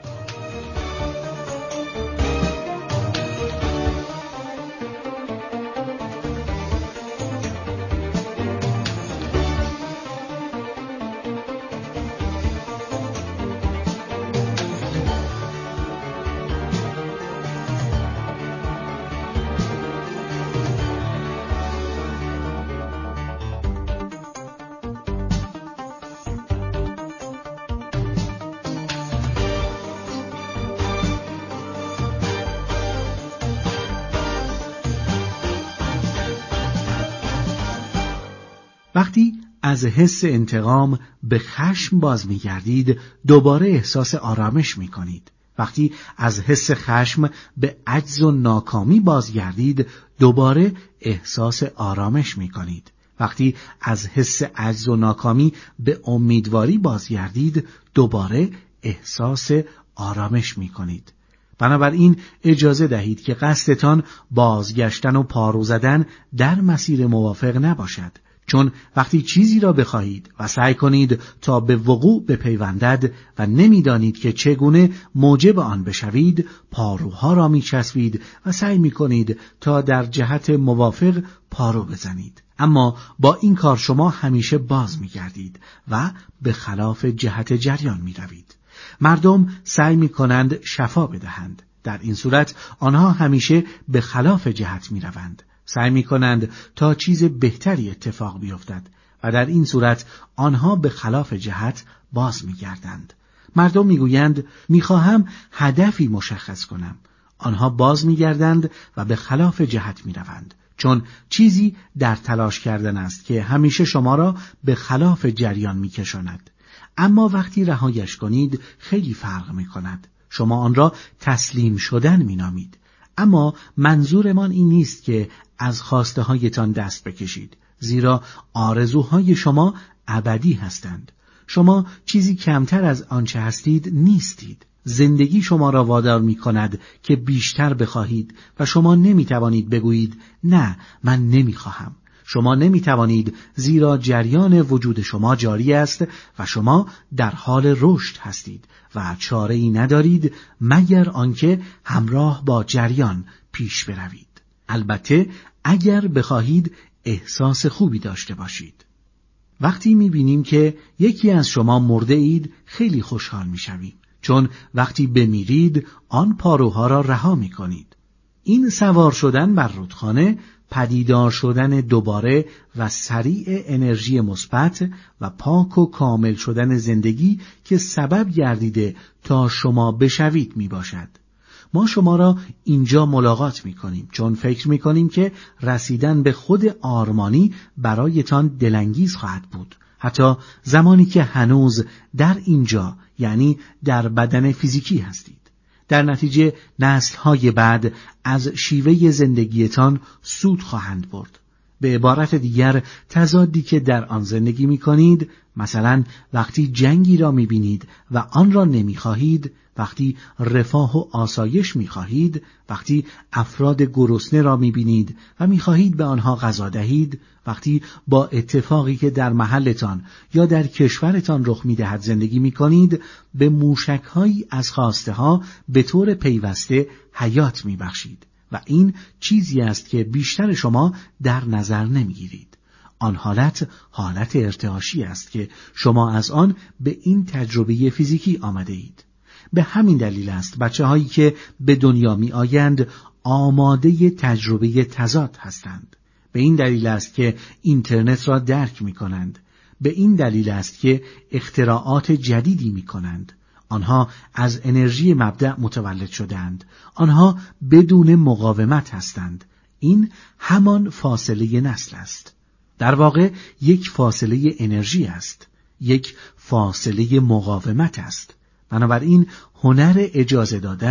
وقتی از حس انتقام به خشم باز می‌گردید، دوباره احساس آرامش می‌کنید. وقتی از حس خشم به عجز و ناکامی بازگردید، دوباره احساس آرامش می‌کنید. وقتی از حس عجز و ناکامی به امیدواری بازگردید، دوباره احساس آرامش می‌کنید. بنابراین اجازه دهید که قصدتان بازگشتن و پارو زدن در مسیر موافق نباشد. چون وقتی چیزی را بخواهید و سعی کنید تا به وقوع بپیوندد و نمیدانید که چگونه موجب آن بشوید، پاروها را میچسبید و سعی میکنید تا در جهت موافق پارو بزنید. اما با این کار شما همیشه باز میگردید و به خلاف جهت جریان میروید. مردم سعی میکنند شفا بدهند. در این صورت آنها همیشه به خلاف جهت میروند. سعی می‌کنند تا چیز بهتری اتفاق بیفتد و در این صورت آنها به خلاف جهت باز می‌گردند. مردم می‌گویند می‌خواهم هدفی مشخص کنم. آنها باز می‌گردند و به خلاف جهت می‌روند، چون چیزی در تلاش کردن است که همیشه شما را به خلاف جریان می‌کشاند. اما وقتی رهایش کنید خیلی فرق می‌کند. شما آن را تسلیم شدن می‌نامید. اما منظورمان این نیست که از خواسته هایتان دست بکشید، زیرا آرزوهای شما ابدی هستند. شما چیزی کمتر از آنچه هستید نیستید. زندگی شما را وادار می کند که بیشتر بخواهید و شما نمی توانید بگویید نه، من نمی خواهم. شما نمی توانید، زیرا جریان وجود شما جاری است و شما در حال رشد هستید و چاره‌ای ندارید مگر آنکه همراه با جریان پیش بروید. البته اگر بخواهید احساس خوبی داشته باشید. وقتی می‌بینیم که یکی از شما مرده اید خیلی خوشحال می‌شویم، چون وقتی بمیرید آن پاروها را رها می‌کنید. این سوار شدن بر رودخانه، پدیدار شدن دوباره و سریع انرژی مثبت و پاک و کامل شدن زندگی که سبب گردیده تا شما بشوید می باشد. ما شما را اینجا ملاقات می کنیم چون فکر می کنیم که رسیدن به خود آرمانی برایتان دلانگیز خواهد بود. حتی زمانی که هنوز در اینجا، یعنی در بدن فیزیکی هستید. در نتیجه نسل‌های بعد از شیوه زندگیتان سود خواهند برد. به عبارت دیگر، تضادی که در آن زندگی می‌کنید، مثلا وقتی جنگی را می‌بینید و آن را نمی‌خواهید، وقتی رفاه و آسایش می‌خواهید، وقتی افراد گرسنه را می‌بینید و می‌خواهید به آنها غذا دهید، وقتی با اتفاقی که در محلتان یا در کشورتان رخ می‌دهد زندگی می‌کنید، به موشک‌هایی از خواسته‌ها به طور پیوسته حیات می‌بخشید و این چیزی است که بیشتر شما در نظر نمی‌گیرید. آن حالت ارتعاشی است که شما از آن به این تجربه فیزیکی آمده اید. به همین دلیل است بچه‌هایی که به دنیا می آیند آماده تجربه تضاد هستند. به این دلیل است که اینترنت را درک می کنند. به این دلیل است که اختراعات جدیدی می کنند. آنها از انرژی مبدأ متولد شدند. آنها بدون مقاومت هستند. این همان فاصله نسل است. در واقع یک فاصله انرژی است. یک فاصله مقاومت است. بنابراین هنر اجازه دادن،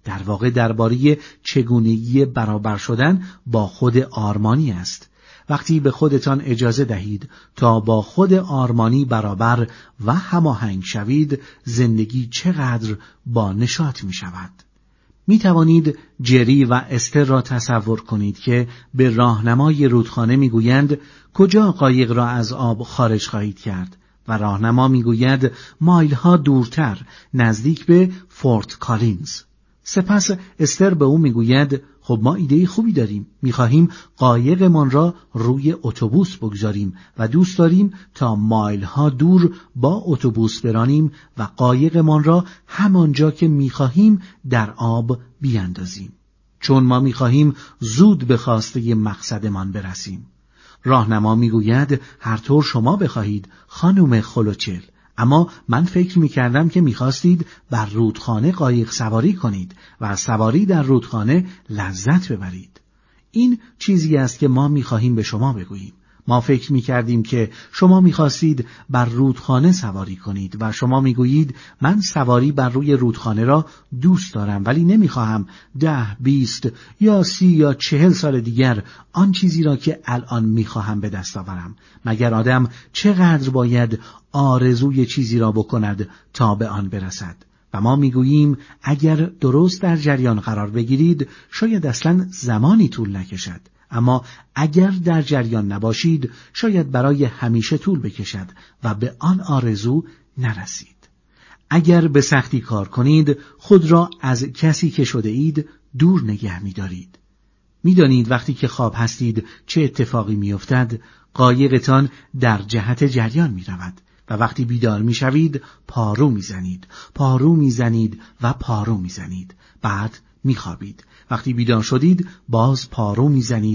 در واقع درباره چگونگی برابر شدن با خود آرمانی است. وقتی به خودتان اجازه دهید تا با خود آرمانی برابر و هماهنگ شوید، زندگی چقدر با نشاط می شود. می توانید جری و استر را تصور کنید که به راهنمای رودخانه می گویند کجا قایق را از آب خارج خواهید کرد و راهنما می گوید مایل ها دورتر نزدیک به فورت کالینز. سپس استر به او می گوید خب ما ایده خوبی داریم، می خواهیم قایقمان را روی اتوبوس بگذاریم و دوست داریم تا مایل ها دور با اتوبوس برانیم و قایقمان را همانجا که می خواهیم در آب بیاندازیم، چون ما می خواهیم زود به خواسته مقصدمان برسیم. راهنما می گوید هر طور شما بخواهید خانم خلوچل، اما من فکر می کردم که می خواستید بر رودخانه قایق سواری کنید و از سواری در رودخانه لذت ببرید. این چیزی است که ما می خواهیم به شما بگوییم. ما فکر می کردیم که شما می خواستید بر رودخانه سواری کنید و شما می گویید من سواری بر روی رودخانه را دوست دارم، ولی نمی خواهم 10، 20 یا 30 یا 40 سال دیگر آن چیزی را که الان می خواهم به دست آورم. مگر آدم چقدر باید آرزوی چیزی را بکند تا به آن برسد؟ و ما میگوییم اگر درست در جریان قرار بگیرید شاید اصلا زمانی طول نکشد، اما اگر در جریان نباشید شاید برای همیشه طول بکشد و به آن آرزو نرسید. اگر به سختی کار کنید خود را از کسی که شده اید دور نگه می‌دارید. می‌دانید وقتی که خواب هستید چه اتفاقی می‌افتد؟ قایقتان در جهت جریان می‌رود و وقتی بیدار می‌شوید پارو می‌زنید و پارو می‌زنید. بعد می‌خوابید. وقتی بیدار شدید باز پارو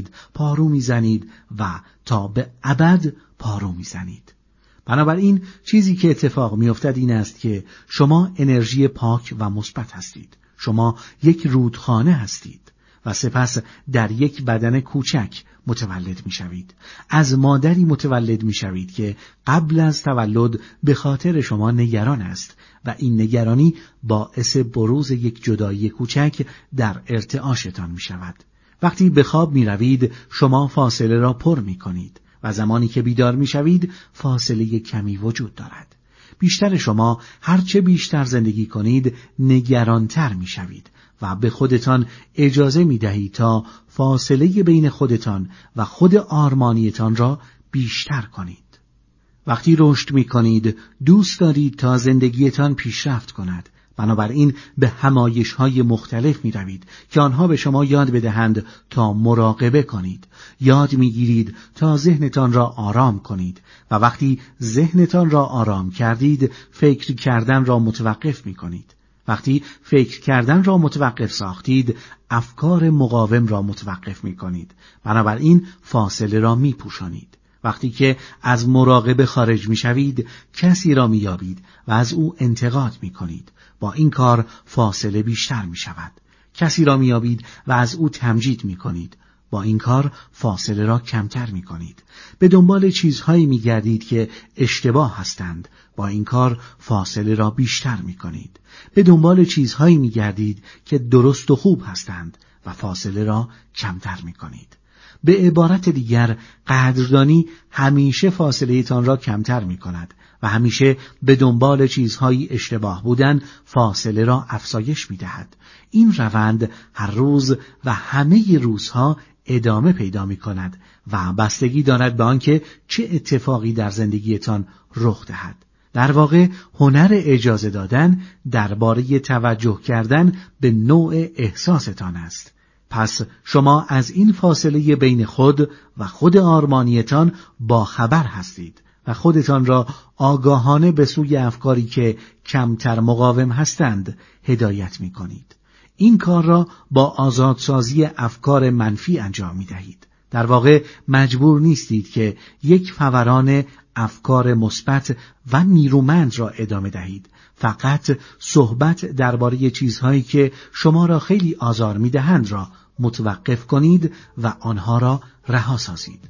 می‌زنید و تا به ابد پارو می‌زنید. بنابراین چیزی که اتفاق می‌افتد این است که شما انرژی پاک و مثبت هستید. شما یک رودخانه هستید و سپس در یک بدن کوچک متولد می‌شوید. از مادری متولد می‌شوید که قبل از تولد به خاطر شما نگران است و این نگرانی باعث بروز یک جدایی کوچک در ارتعاشتان می‌شود. وقتی به خواب می‌روید شما فاصله را پر می‌کنید و زمانی که بیدار می‌شوید فاصله کمی وجود دارد. بیشتر شما هرچه بیشتر زندگی کنید نگرانتر می‌شوید و به خودتان اجازه می‌دهید تا فاصله بین خودتان و خود آرمانیتان را بیشتر کنید. وقتی رشد می‌کنید دوست دارید تا زندگیتان پیشرفت کند. بنابراین به همایش‌های مختلف می‌روید که آنها به شما یاد بدهند تا مراقبه کنید. یاد می‌گیرید تا ذهنتان را آرام کنید و وقتی ذهنتان را آرام کردید فکر کردن را متوقف می‌کنید. وقتی فکر کردن را متوقف ساختید افکار مقاوم را متوقف می‌کنید. بنابراین فاصله را می‌پوشانید. وقتی که از مراقبه خارج می‌شوید کسی را می‌یابید و از او انتقاد می‌کنید. با این کار فاصله بیشتر می‌شود. کسی را می‌یابید و از او تمجید می‌کنید. با این کار فاصله را کمتر می‌کنید. به دنبال چیزهایی می‌گردید که اشتباه هستند. با این کار فاصله را بیشتر می‌کنید. به دنبال چیزهایی می‌گردید که درست و خوب هستند و فاصله را کمتر می‌کنید. به عبارت دیگر قدردانی همیشه فاصله تان را کمتر می‌کند و همیشه به دنبال چیزهایی اشتباه بودن فاصله را افزایش می‌دهد. این روند هر روز و همه روزها ادامه پیدا می‌کند و بستگی دارد به آنکه چه اتفاقی در زندگیتان رخ دهد. در واقع هنر اجازه دادن درباره توجه کردن به نوع احساستان است. پس شما از این فاصله بین خود و خود آرمانیتان با خبر هستید و خودتان را آگاهانه به سوی افکاری که کمتر مقاوم هستند هدایت می کنید. این کار را با آزادسازی افکار منفی انجام می دهید. در واقع مجبور نیستید که یک فوران افکار مثبت و نیرومند را ادامه دهید. فقط صحبت درباره چیزهایی که شما را خیلی آزار می‌دهند را متوقف کنید و آنها را رها سازید.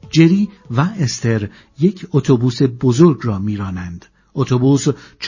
جری و استر یک اتوبوس بزرگ را میرانند. اتوبوس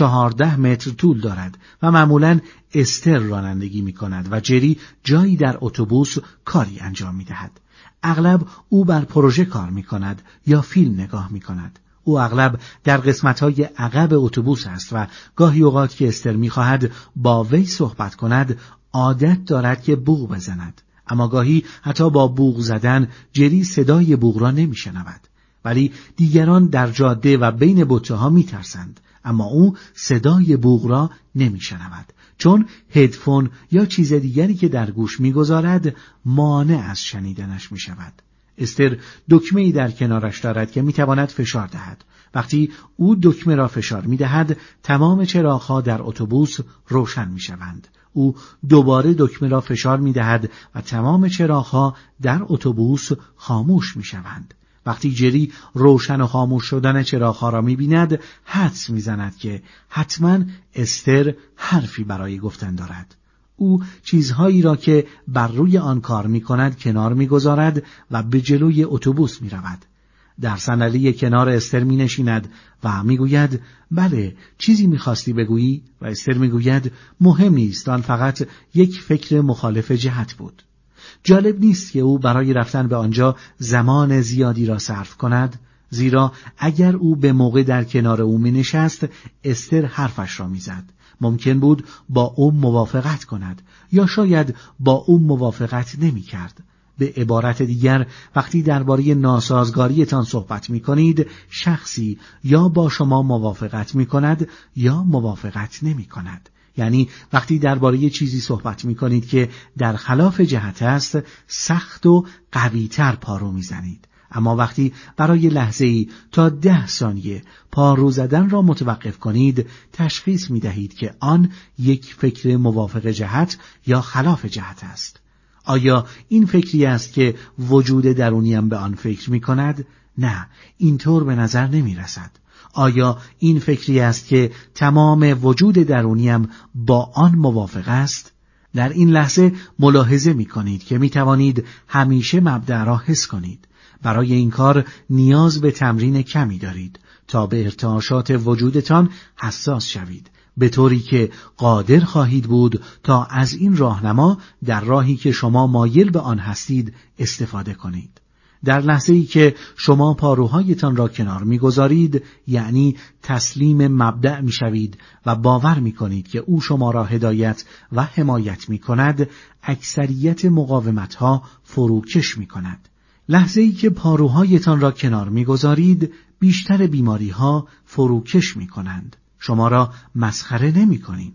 14 متر طول دارد و معمولاً استر رانندگی می کند و جری جایی در اتوبوس کاری انجام می دهد. اغلب او بر پروژه کار می کند یا فیلم نگاه می کند. او اغلب در قسمت‌های عقب اتوبوس است و گاهی اوقات که استر می خواهد با وی صحبت کند عادت دارد که بوق بزند. اما گاهی حتی با بوق زدن جری صدای بوق را نمی شنود. ولی دیگران در جاده و بین بته‌ها می‌ترسند، اما او صدای بوق را نمی‌شنود، چون هدفون یا چیز دیگری که در گوش می‌گذارد مانع از شنیدنش می‌شود. استر دکمه‌ای در کنارش دارد که می‌تواند فشار دهد. وقتی او دکمه را فشار می‌دهد، تمام چراغ‌ها در اتوبوس روشن می‌شوند. او دوباره دکمه را فشار می‌دهد و تمام چراغ‌ها در اتوبوس خاموش می‌شوند. وقتی جری روشن و خاموش شدن چراغ‌ها را می‌بیند، حدس می‌زند که حتماً استر حرفی برای گفتن دارد. او چیزهایی را که بر روی آن کار می‌کند کنار می‌گذارد و به جلوی اتوبوس می‌رود. در صندلی کنار استر می‌نشیند و می‌گوید بله، چیزی می‌خواستی بگویی؟ و استر می‌گوید مهم نیست، آن فقط یک فکر مخالف جهت بود. جالب نیست که او برای رفتن به آنجا زمان زیادی را صرف کند، زیرا اگر او به موقع در کنار او می‌نشست، استر حرفش را می‌زد. ممکن بود با او موافقت کند یا شاید با او موافقت نمی‌کرد. به عبارت دیگر، وقتی درباره ناسازگاریتان صحبت می‌کنید، شخصی یا با شما موافقت می‌کند یا موافقت نمی‌کند. یعنی وقتی درباره چیزی صحبت می‌کنید که در خلاف جهت است، سخت و قوی‌تر پارو می‌زنید. اما وقتی برای لحظه‌ای تا 10 ثانیه پارو زدن را متوقف کنید، تشخیص می‌دهید که آن یک فکر موافق جهت یا خلاف جهت است. آیا این فکری است که وجود درونیم به آن فکر می‌کند؟ نه، اینطور به نظر نمی‌رسد. آیا این فکری است که تمام وجود درونیم با آن موافق است؟ در این لحظه ملاحظه می کنید که می توانید همیشه مبدأ را حس کنید. برای این کار نیاز به تمرین کمی دارید تا به ارتعاشات وجودتان حساس شوید، به طوری که قادر خواهید بود تا از این راهنما در راهی که شما مایل به آن هستید استفاده کنید. در لحظه‌ای که شما پاروهایتان را کنار می‌گذارید، یعنی تسلیم مبدأ می‌شوید و باور می‌کنید که او شما را هدایت و حمایت می‌کند، اکثریت مقاومت‌ها فروکش می‌کند. لحظه‌ای که پاروهایتان را کنار می‌گذارید، بیشتر بیماری‌ها فروکش می‌کنند. شما را مسخره نمی‌کنیم.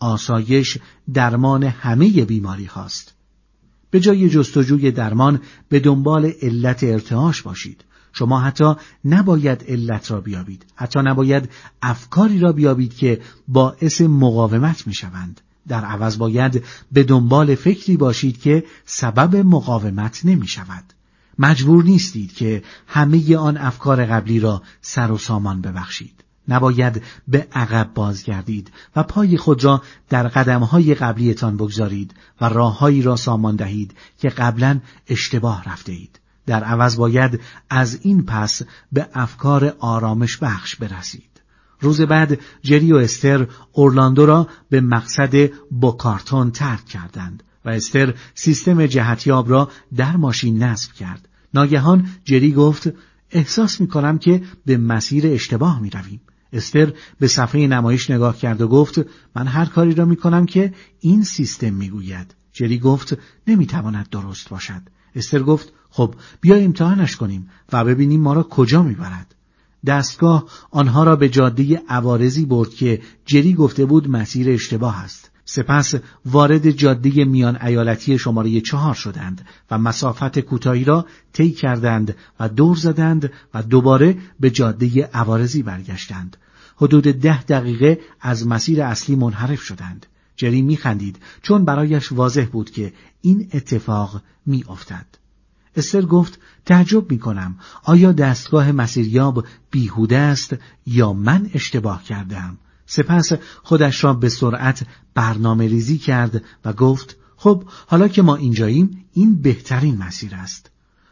آسایش درمان همه بیماری‌هاست. به جای جستجوی درمان به دنبال علت ارتعاش باشید. شما حتی نباید علت را بیابید، حتی نباید افکاری را بیابید که باعث مقاومت میشوند. در عوض باید به دنبال فکری باشید که سبب مقاومت نمیشود. مجبور نیستید که همه آن افکار قبلی را سر و سامان ببخشید. نباید به عقب بازگردید و پای خود را در قدم‌های قبلیتان بگذارید و راه‌هایی را سامان دهید که قبلاً اشتباه رفته اید. در عوض باید از این پس به افکار آرامش بخش برسید. روز بعد جری و استر اورلاندو را به مقصد بوکارتون ترک کردند و استر سیستم جهتیاب را در ماشین نصب کرد. ناگهان جری گفت احساس می‌کنم که به مسیر اشتباه می‌رویم. استر به صفحه نمایش نگاه کرد و گفت من هر کاری را می‌کنم که این سیستم می‌گوید. جری گفت نمی‌تواند درست باشد. استر گفت خب بیا امتحانش کنیم و ببینیم ما را کجا می‌برد. دستگاه آنها را به جاده عوارضی برد که جری گفته بود مسیر اشتباه است. سپس وارد جاده میان ایالتی شماره 4 شدند و مسافت کوتاهی را طی کردند و دور زدند و دوباره به جاده عوارضی برگشتند. حدود 10 دقیقه از مسیر اصلی منحرف شدند. جری می‌خندید چون برایش واضح بود که این اتفاق می‌افتد. استر گفت تعجب می‌کنم، آیا دستگاه مسیریاب بیهوده است یا من اشتباه کردم؟ سپس خودش را به سرعت برنامه ریزی کرد و گفت خب حالا که ما اینجاییم این بهترین مسیر است.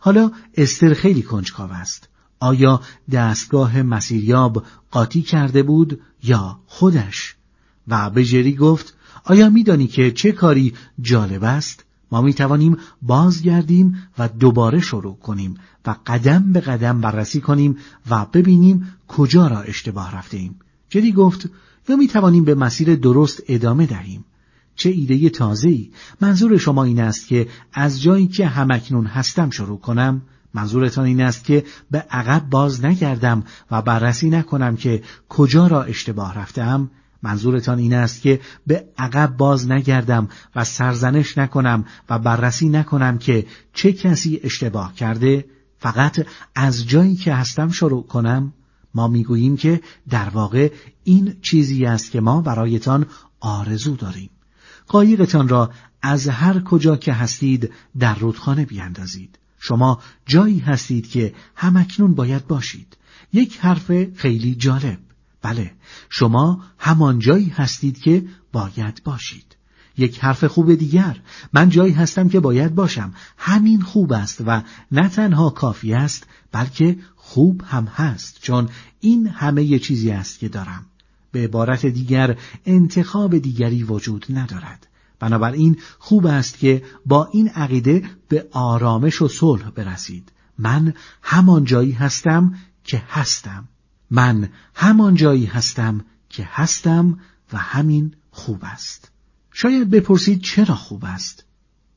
حالا استر خیلی کنجکاو است. آیا دستگاه مسیریاب قاطی کرده بود یا خودش؟ و به جری گفت آیا می‌دانی که چه کاری جالب است؟ ما می‌توانیم بازگردیم و دوباره شروع کنیم و قدم به قدم بررسی کنیم و ببینیم کجا را اشتباه رفتیم. جری گفت یا می‌توانیم به مسیر درست ادامه دهیم. چه ایده تازه‌ای! منظور شما این است که از جایی که همکنون هستم شروع کنم؟ منظورتان این است که به عقب باز نگردم و بررسی نکنم که کجا را اشتباه رفتم؟ منظورتان این است که به عقب باز نگردم و سرزنش نکنم و بررسی نکنم که چه کسی اشتباه کرده؟ فقط از جایی که هستم شروع کنم؟ ما میگوییم که در واقع این چیزی است که ما برایتان آرزو داریم. قایقتان را از هر کجا که هستید در رودخانه بیاندازید. شما جایی هستید که همکنون باید باشید. یک حرف خیلی جالب. بله، شما همان جایی هستید که باید باشید. یک حرف خوب دیگر، من جایی هستم که باید باشم. همین خوب است و نه تنها کافی است بلکه خوب هم هست، چون این همه چیزی است که دارم. به عبارت دیگر انتخاب دیگری وجود ندارد. بنابراین خوب است که با این عقیده به آرامش و صلح برسید. من همان جایی هستم که هستم. من همان جایی هستم که هستم و همین خوب است. شاید بپرسید چرا خوب است؟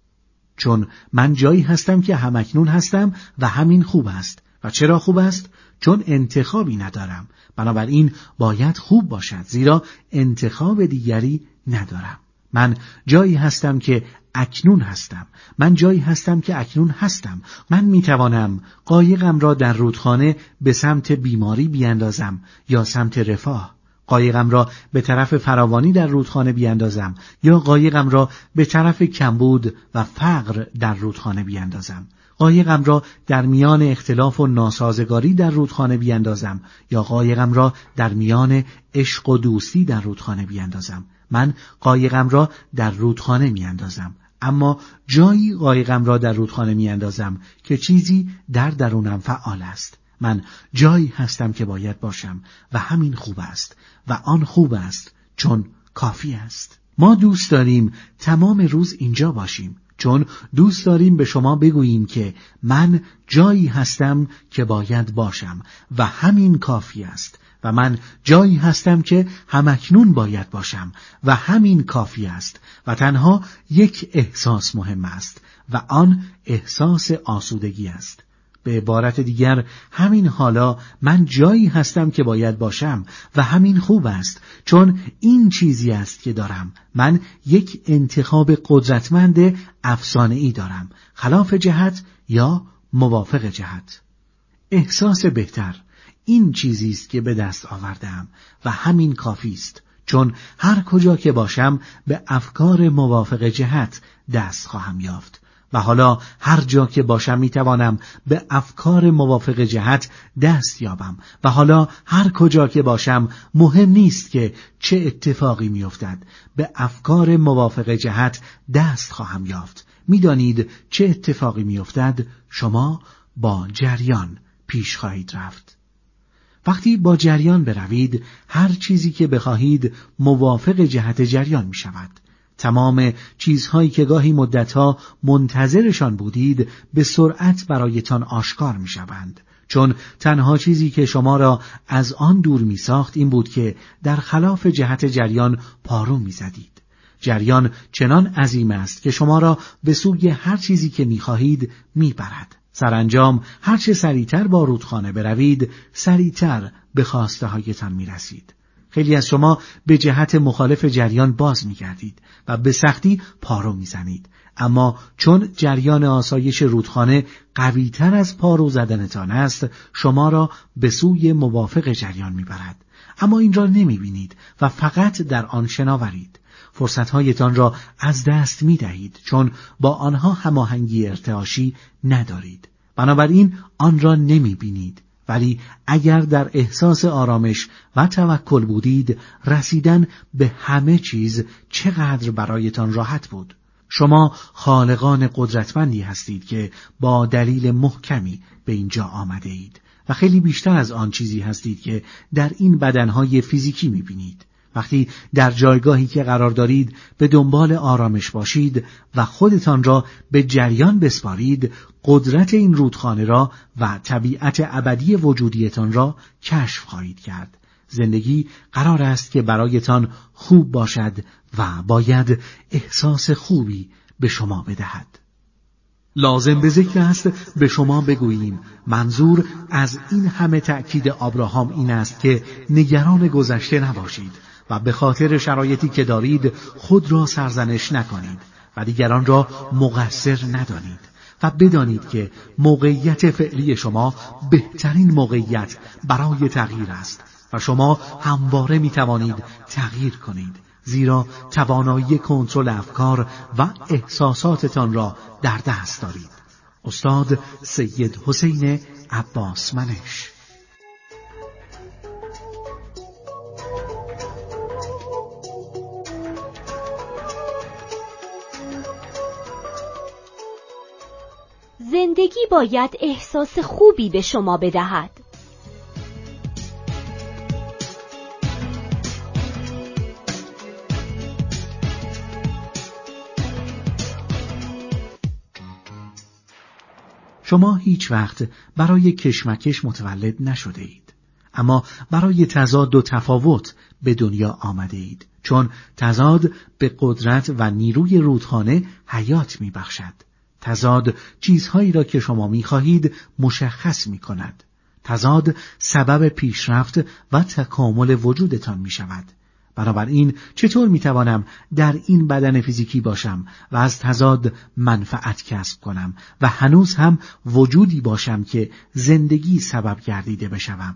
چون من جایی هستم که همکنون هستم و همین خوب است. و چرا خوب است؟ چون انتخابی ندارم. بنابراین باید خوب باشد، زیرا انتخاب دیگری ندارم. من جایی هستم که اکنون هستم. من جایی هستم که اکنون هستم. من میتوانم قایقم را در رودخانه به سمت بیماری بیاندازم یا سمت رفاه. قایقم را به طرف فراوانی در رودخانه بیاندازم یا قایقم را به طرف کمبود و فقر در رودخانه بیاندازم. قایقم را در میان اختلاف و ناسازگاری در رودخانه بیاندازم یا قایقم را در میان عشق و دوستی در رودخانه بیاندازم. من قایقم را در رودخانه میاندازم، اما جایی قایقم را در رودخانه میاندازم که چیزی در درونم فعال است. من جایی هستم که باید باشم و همین خوب است و آن خوب است چون کافی است. ما دوست داریم تمام روز اینجا باشیم، چون دوست داریم به شما بگوییم که من جایی هستم که باید باشم و همین کافی است و من جایی هستم که همکنون باید باشم و همین کافی است و تنها یک احساس مهم است و آن احساس آسودگی است. به عبارت دیگر همین حالا من جایی هستم که باید باشم و همین خوب است، چون این چیزی است که دارم. من یک انتخاب قدرتمند افسانه‌ای دارم، خلاف جهت یا موافق جهت. احساس بهتر، این چیزی است که به دست آوردم و همین کافی است، چون هر کجا که باشم به افکار موافق جهت دست خواهم یافت و حالا هر جا که باشم میتوانم به افکار موافق جهت دست یابم و حالا هر کجا که باشم مهم نیست که چه اتفاقی میافتد، به افکار موافق جهت دست خواهم یافت. میدانید چه اتفاقی میافتد؟ شما با جریان پیش خواهید رفت. وقتی با جریان بروید، هر چیزی که بخواهید موافق جهت جریان می شود. تمام چیزهایی که گاهی مدتها منتظرشان بودید به سرعت برایتان آشکار می شوند. چون تنها چیزی که شما را از آن دور می ساخت این بود که در خلاف جهت جریان پارو می زدید. جریان چنان عظیم است که شما را به سوی هر چیزی که می خواهید می برد. سرانجام هرچه سریعتر با رودخانه بروید، سریعتر به خواسته هایتان می رسید. خیلی از شما به جهت مخالف جریان باز می گردید و به سختی پارو می زنید. اما چون جریان آسایش رودخانه قوی تر از پارو زدنتان است، شما را به سوی موافق جریان می برد. اما این را نمی بینید و فقط در آن شناورید. فرصتهایتان را از دست می دهید، چون با آنها هماهنگی ارتعاشی ندارید. بنابراین آن را نمی بینید. ولی اگر در احساس آرامش و توکل بودید، رسیدن به همه چیز چقدر برایتان راحت بود. شما خالقان قدرتمندی هستید که با دلیل محکمی به اینجا آمده اید و خیلی بیشتر از آن چیزی هستید که در این بدنهای فیزیکی می‌بینید. وقتی در جایگاهی که قرار دارید به دنبال آرامش باشید و خودتان را به جریان بسپارید، قدرت این رودخانه را و طبیعت ابدی وجودیتان را کشف خواهید کرد. زندگی قرار است که برایتان خوب باشد و باید احساس خوبی به شما بدهد. لازم به ذکر است به شما بگوییم منظور از این همه تأکید آبراهام این است که نگران گذشته نباشید و به خاطر شرایطی که دارید خود را سرزنش نکنید و دیگران را مقصر ندانید و بدانید که موقعیت فعلی شما بهترین موقعیت برای تغییر است و شما همواره می توانید تغییر کنید، زیرا توانایی کنترل افکار و احساساتتان را در دست دارید. استاد سید حسین عباس منش. زندگی باید احساس خوبی به شما بدهد. شما هیچ وقت برای کشمکش متولد نشده اید، اما برای تضاد و تفاوت به دنیا آمده اید، چون تضاد به قدرت و نیروی رودخانه حیات می بخشد. تضاد چیزهایی را که شما می خواهید مشخص می کند. تضاد سبب پیشرفت و تکامل وجودتان می شود. بنابراین چطور می توانم در این بدن فیزیکی باشم و از تضاد منفعت کسب کنم و هنوز هم وجودی باشم که زندگی سبب گردیده بشوم؟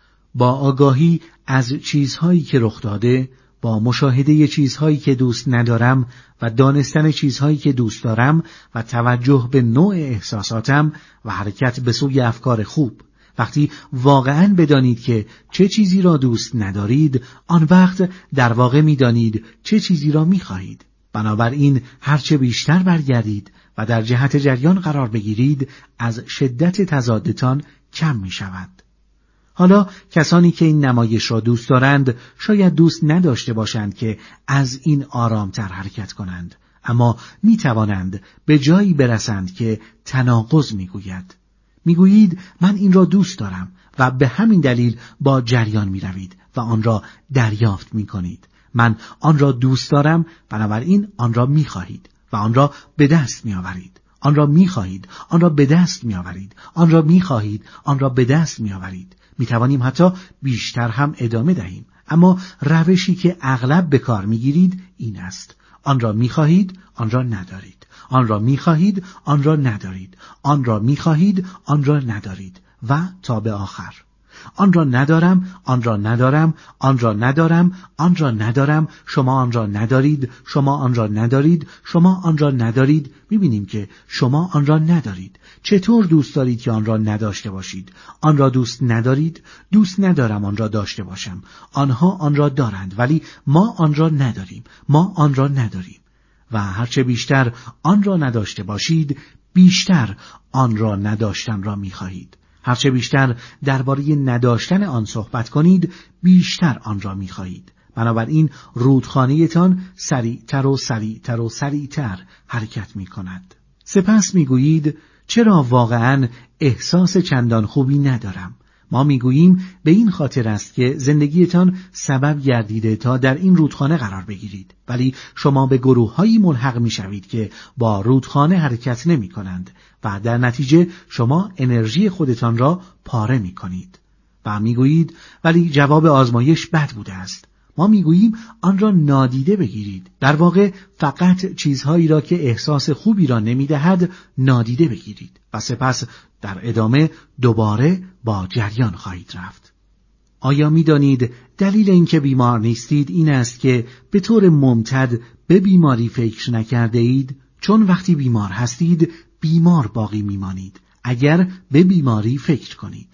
با آگاهی از چیزهایی که رخ داده، با مشاهده چیزهایی که دوست ندارم و دانستن چیزهایی که دوست دارم و توجه به نوع احساساتم و حرکت به سوی افکار خوب، وقتی واقعاً بدانید که چه چیزی را دوست ندارید، آن وقت در واقع می‌دانید چه چیزی را می‌خواهید. بنابراین هرچه بیشتر برگردید و در جهت جریان قرار بگیرید، از شدت تضادتان کم می‌شود. حالا کسانی که این نمایش را دوست دارند شاید دوست نداشته باشند که از این آرامتر حرکت کنند، اما می‌توانند به جایی برسند که تناقض می‌گوید. میگویید من این را دوست دارم و به همین دلیل با جریان میروید و آن را دریافت میکنید. من آن را دوست دارم، بنابراین آن را میخواهید و آن را به دست میآورید. آن را میخواهید، آن را به دست میآورید. آن را میخواهید، آن را به دست میآورید. میتوانیم حتی بیشتر هم ادامه دهیم، اما روشی که اغلب به کار میگیرید این است: آن را میخواهید، آن را ندارید. آن را می‌خواهید، آن را ندارید. آن را می‌خواهید، آن را ندارید و تا به آخر. آن را ندارم، آن را ندارم، آن را ندارم، آن را ندارم، شما آن را ندارید، شما آن را ندارید، شما آن را ندارید. می‌بینیم که شما آن را ندارید. چطور دوست دارید که آن را نداشته باشید؟ آن را دوست ندارید؟ دوست ندارم آن را داشته باشم. آنها آن را دارند ولی ما آن را نداریم. ما آن را نداریم. و هرچه بیشتر آن را نداشته باشید، بیشتر آن را نداشتن را می‌خواهید. هرچه بیشتر درباره نداشتن آن صحبت کنید، بیشتر آن را می‌خواهید. بنابراین رودخانه‌تان سریعتر و سریعتر و سریعتر حرکت می‌کند. سپس می‌گویید چرا واقعاً احساس چندان خوبی ندارم؟ ما میگوییم به این خاطر است که زندگیتان سبب گردیده تا در این رودخانه قرار بگیرید، ولی شما به گروه‌هایی ملحق میشوید که با رودخانه حرکت نمی‌کنند و در نتیجه شما انرژی خودتان را پاره می‌کنید. و میگویید ولی جواب آزمایش بد بوده است. ما میگوییم آن را نادیده بگیرید. در واقع فقط چیزهایی را که احساس خوبی را نمیدهد نادیده بگیرید و سپس در ادامه دوباره با جریان خواهید رفت. آیا می‌دانید دلیل اینکه بیمار نیستید این است که به طور ممتد به بیماری فکر نکرده اید؟ چون وقتی بیمار هستید بیمار باقی میمانید اگر به بیماری فکر کنید.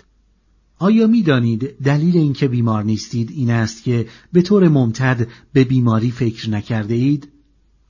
آیا می‌دانید دلیل اینکه بیمار نیستید این است که به طور ممتد به بیماری فکر نکرده اید؟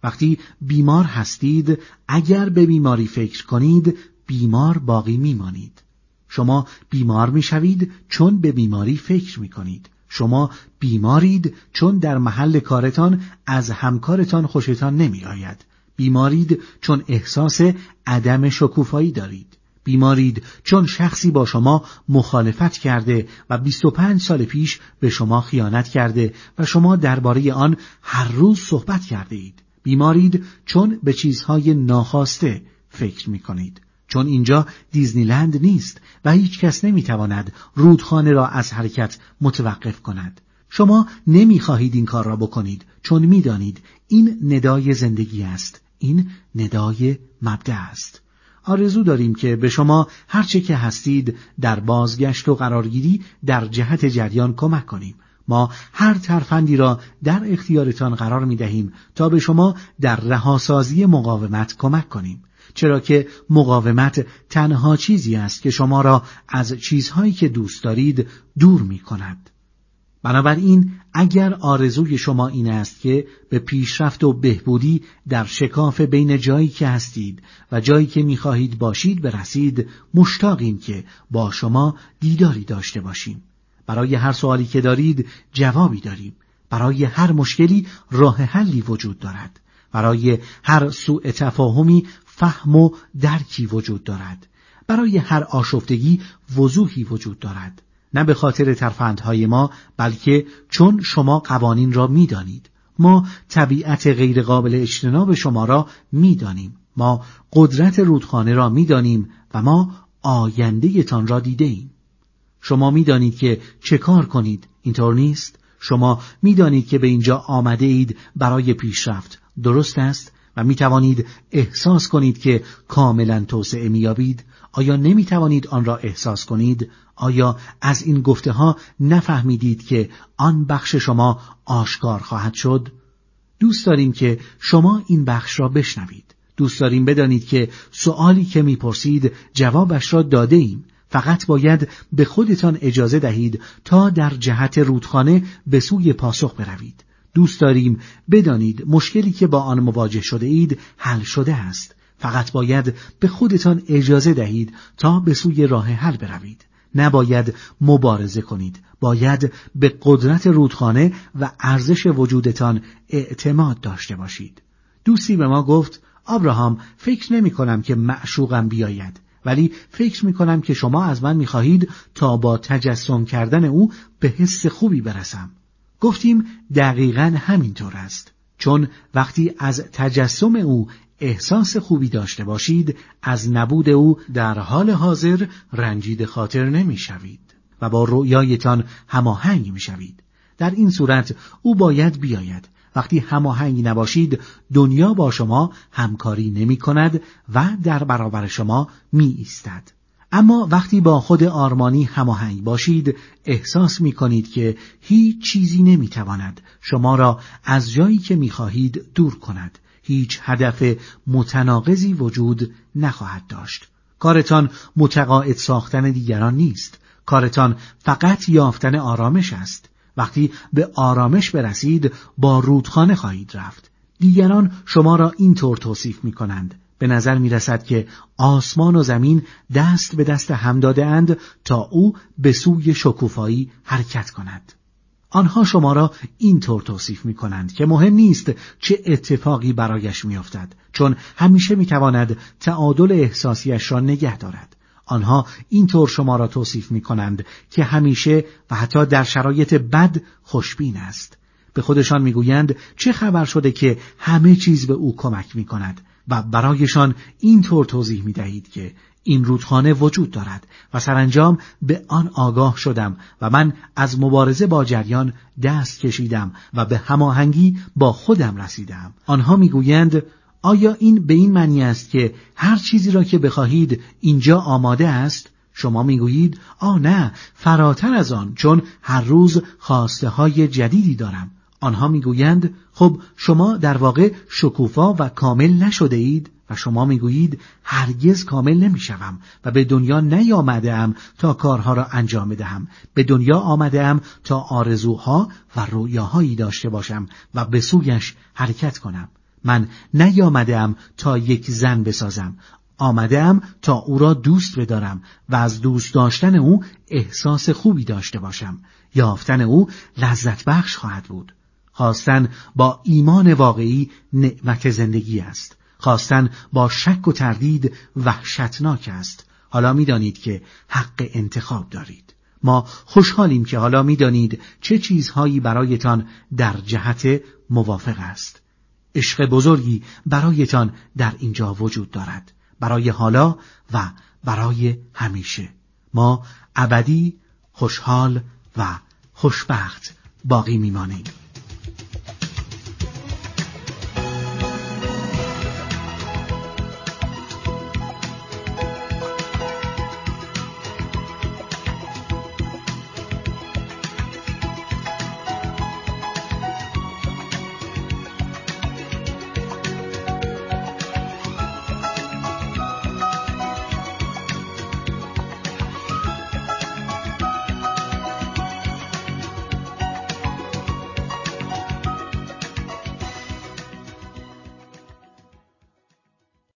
وقتی بیمار هستید، اگر به بیماری فکر کنید، بیمار باقی میمانید. شما بیمار میشوید چون به بیماری فکر میکنید. شما بیمارید چون در محل کارتان از همکارتان خوشتان نمیآید. بیمارید چون احساس عدم شکوفایی دارید. بیمارید چون شخصی با شما مخالفت کرده و 25 سال پیش به شما خیانت کرده و شما درباره آن هر روز صحبت کرده اید. بیمارید چون به چیزهای ناخواسته فکر می کنید. چون اینجا دیزنیلند نیست و هیچ کس نمی تواند رودخانه را از حرکت متوقف کند. شما نمی خواهید این کار را بکنید چون می دانید این ندای زندگی است. این ندای مبدأ است. آرزو داریم که به شما هرچه که هستید در بازگشت و قرارگیری در جهت جریان کمک کنیم. ما هر ترفندی را در اختیارتان قرار می دهیم تا به شما در رهاسازی مقاومت کمک کنیم. چرا که مقاومت تنها چیزی است که شما را از چیزهایی که دوست دارید دور می کند. بنابراین اگر آرزوی شما این است که به پیشرفت و بهبودی در شکاف بین جایی که هستید و جایی که می‌خواهید باشید برسید، مشتاقیم که با شما دیداری داشته باشیم. برای هر سوالی که دارید جوابی داریم. برای هر مشکلی راه حلی وجود دارد. برای هر سوء تفاهمی فهم و درکی وجود دارد. برای هر آشفتگی وضوحی وجود دارد. نه به خاطر ترفندهای ما، بلکه چون شما قوانین را می‌دانید. ما طبیعت غیر قابل اجتناب شما را می‌دانیم. ما قدرت رودخانه را می‌دانیم و ما آینده تان را دیده‌ایم. شما می‌دانید که چه کار کنید، اینطور نیست؟ شما می‌دانید که به اینجا آمده اید برای پیشرفت، درست است؟ و می‌توانید احساس کنید که کاملا توسعه می‌یابید. آیا نمی‌توانید آن را احساس کنید؟ آیا از این گفته‌ها نفهمیدید که آن بخش شما آشکار خواهد شد؟ دوست داریم که شما این بخش را بشنوید. دوست داریم بدانید که سؤالی که می‌پرسید جوابش را داده ایم. فقط باید به خودتان اجازه دهید تا در جهت رودخانه به سوی پاسخ بروید. دوست داریم بدانید مشکلی که با آن مواجه شده اید حل شده است. فقط باید به خودتان اجازه دهید تا به سوی راه حل بروید. نباید مبارزه کنید. باید به قدرت رودخانه و ارزش وجودتان اعتماد داشته باشید. دوستی به ما گفت: آبراهام، فکر نمی کنم که معشوقم بیاید، ولی فکر می کنم که شما از من می خواهید تا با تجسم کردن او به حس خوبی برسم. گفتیم دقیقاً همینطور است. چون وقتی از تجسم او احساس خوبی داشته باشید، از نبود او در حال حاضر رنجیده خاطر نمی شوید و با رؤیایتان هماهنگ می شوید. در این صورت او باید بیاید. وقتی هماهنگ نباشید، دنیا با شما همکاری نمی کند و در برابر شما می ایستد. اما وقتی با خود آرمانی هماهنگ باشید، احساس می کنید که هیچ چیزی نمی تواند شما را از جایی که می خواهید دور کند. هیچ هدف متناقضی وجود نخواهد داشت. کارتان متقاعد ساختن دیگران نیست. کارتان فقط یافتن آرامش است. وقتی به آرامش برسید، با رودخانه خواهید رفت. دیگران شما را اینطور توصیف می کنند: به نظر می رسد که آسمان و زمین دست به دست هم داده اند تا او به سوی شکوفایی حرکت کند. آنها شما را اینطور توصیف می کنند که مهم نیست چه اتفاقی برایش می افتد، چون همیشه می تواند تعادل احساسیش را نگه دارد. آنها اینطور شما را توصیف می کنند که همیشه و حتی در شرایط بد خوشبین است. به خودشان می گویند چه خبر شده که همه چیز به او کمک می کند و برایشان اینطور توضیح می دهید که این رودخانه وجود دارد و سرانجام به آن آگاه شدم و من از مبارزه با جریان دست کشیدم و به هماهنگی با خودم رسیدم. آنها میگویند آیا این به این معنی است که هر چیزی را که بخواهید اینجا آماده است؟ شما میگویید نه، فراتر از آن، چون هر روز خواسته های جدیدی دارم. آنها میگویند خب شما در واقع شکوفا و کامل نشده اید؟ و شما میگویید هرگز کامل نمیشوم و به دنیا نیامده‌ام تا کارها را انجام بدهم. به دنیا آمده‌ام تا آرزوها و رویاهایی داشته باشم و به سویش حرکت کنم. من نیامده‌ام تا یک زن بسازم، آمده‌ام تا او را دوست بدارم و از دوست داشتن او احساس خوبی داشته باشم. یافتن او لذت بخش خواهد بود. خواستن با ایمان واقعی نعمت زندگی است. خواستن با شک و تردید وحشتناک است. حالا می‌دانید که حق انتخاب دارید. ما خوشحالیم که حالا می‌دانید چه چیزهایی برایتان در جهت موافق است. عشق بزرگی برایتان در اینجا وجود دارد، برای حالا و برای همیشه. ما ابدی خوشحال و خوشبخت باقی میمانیم.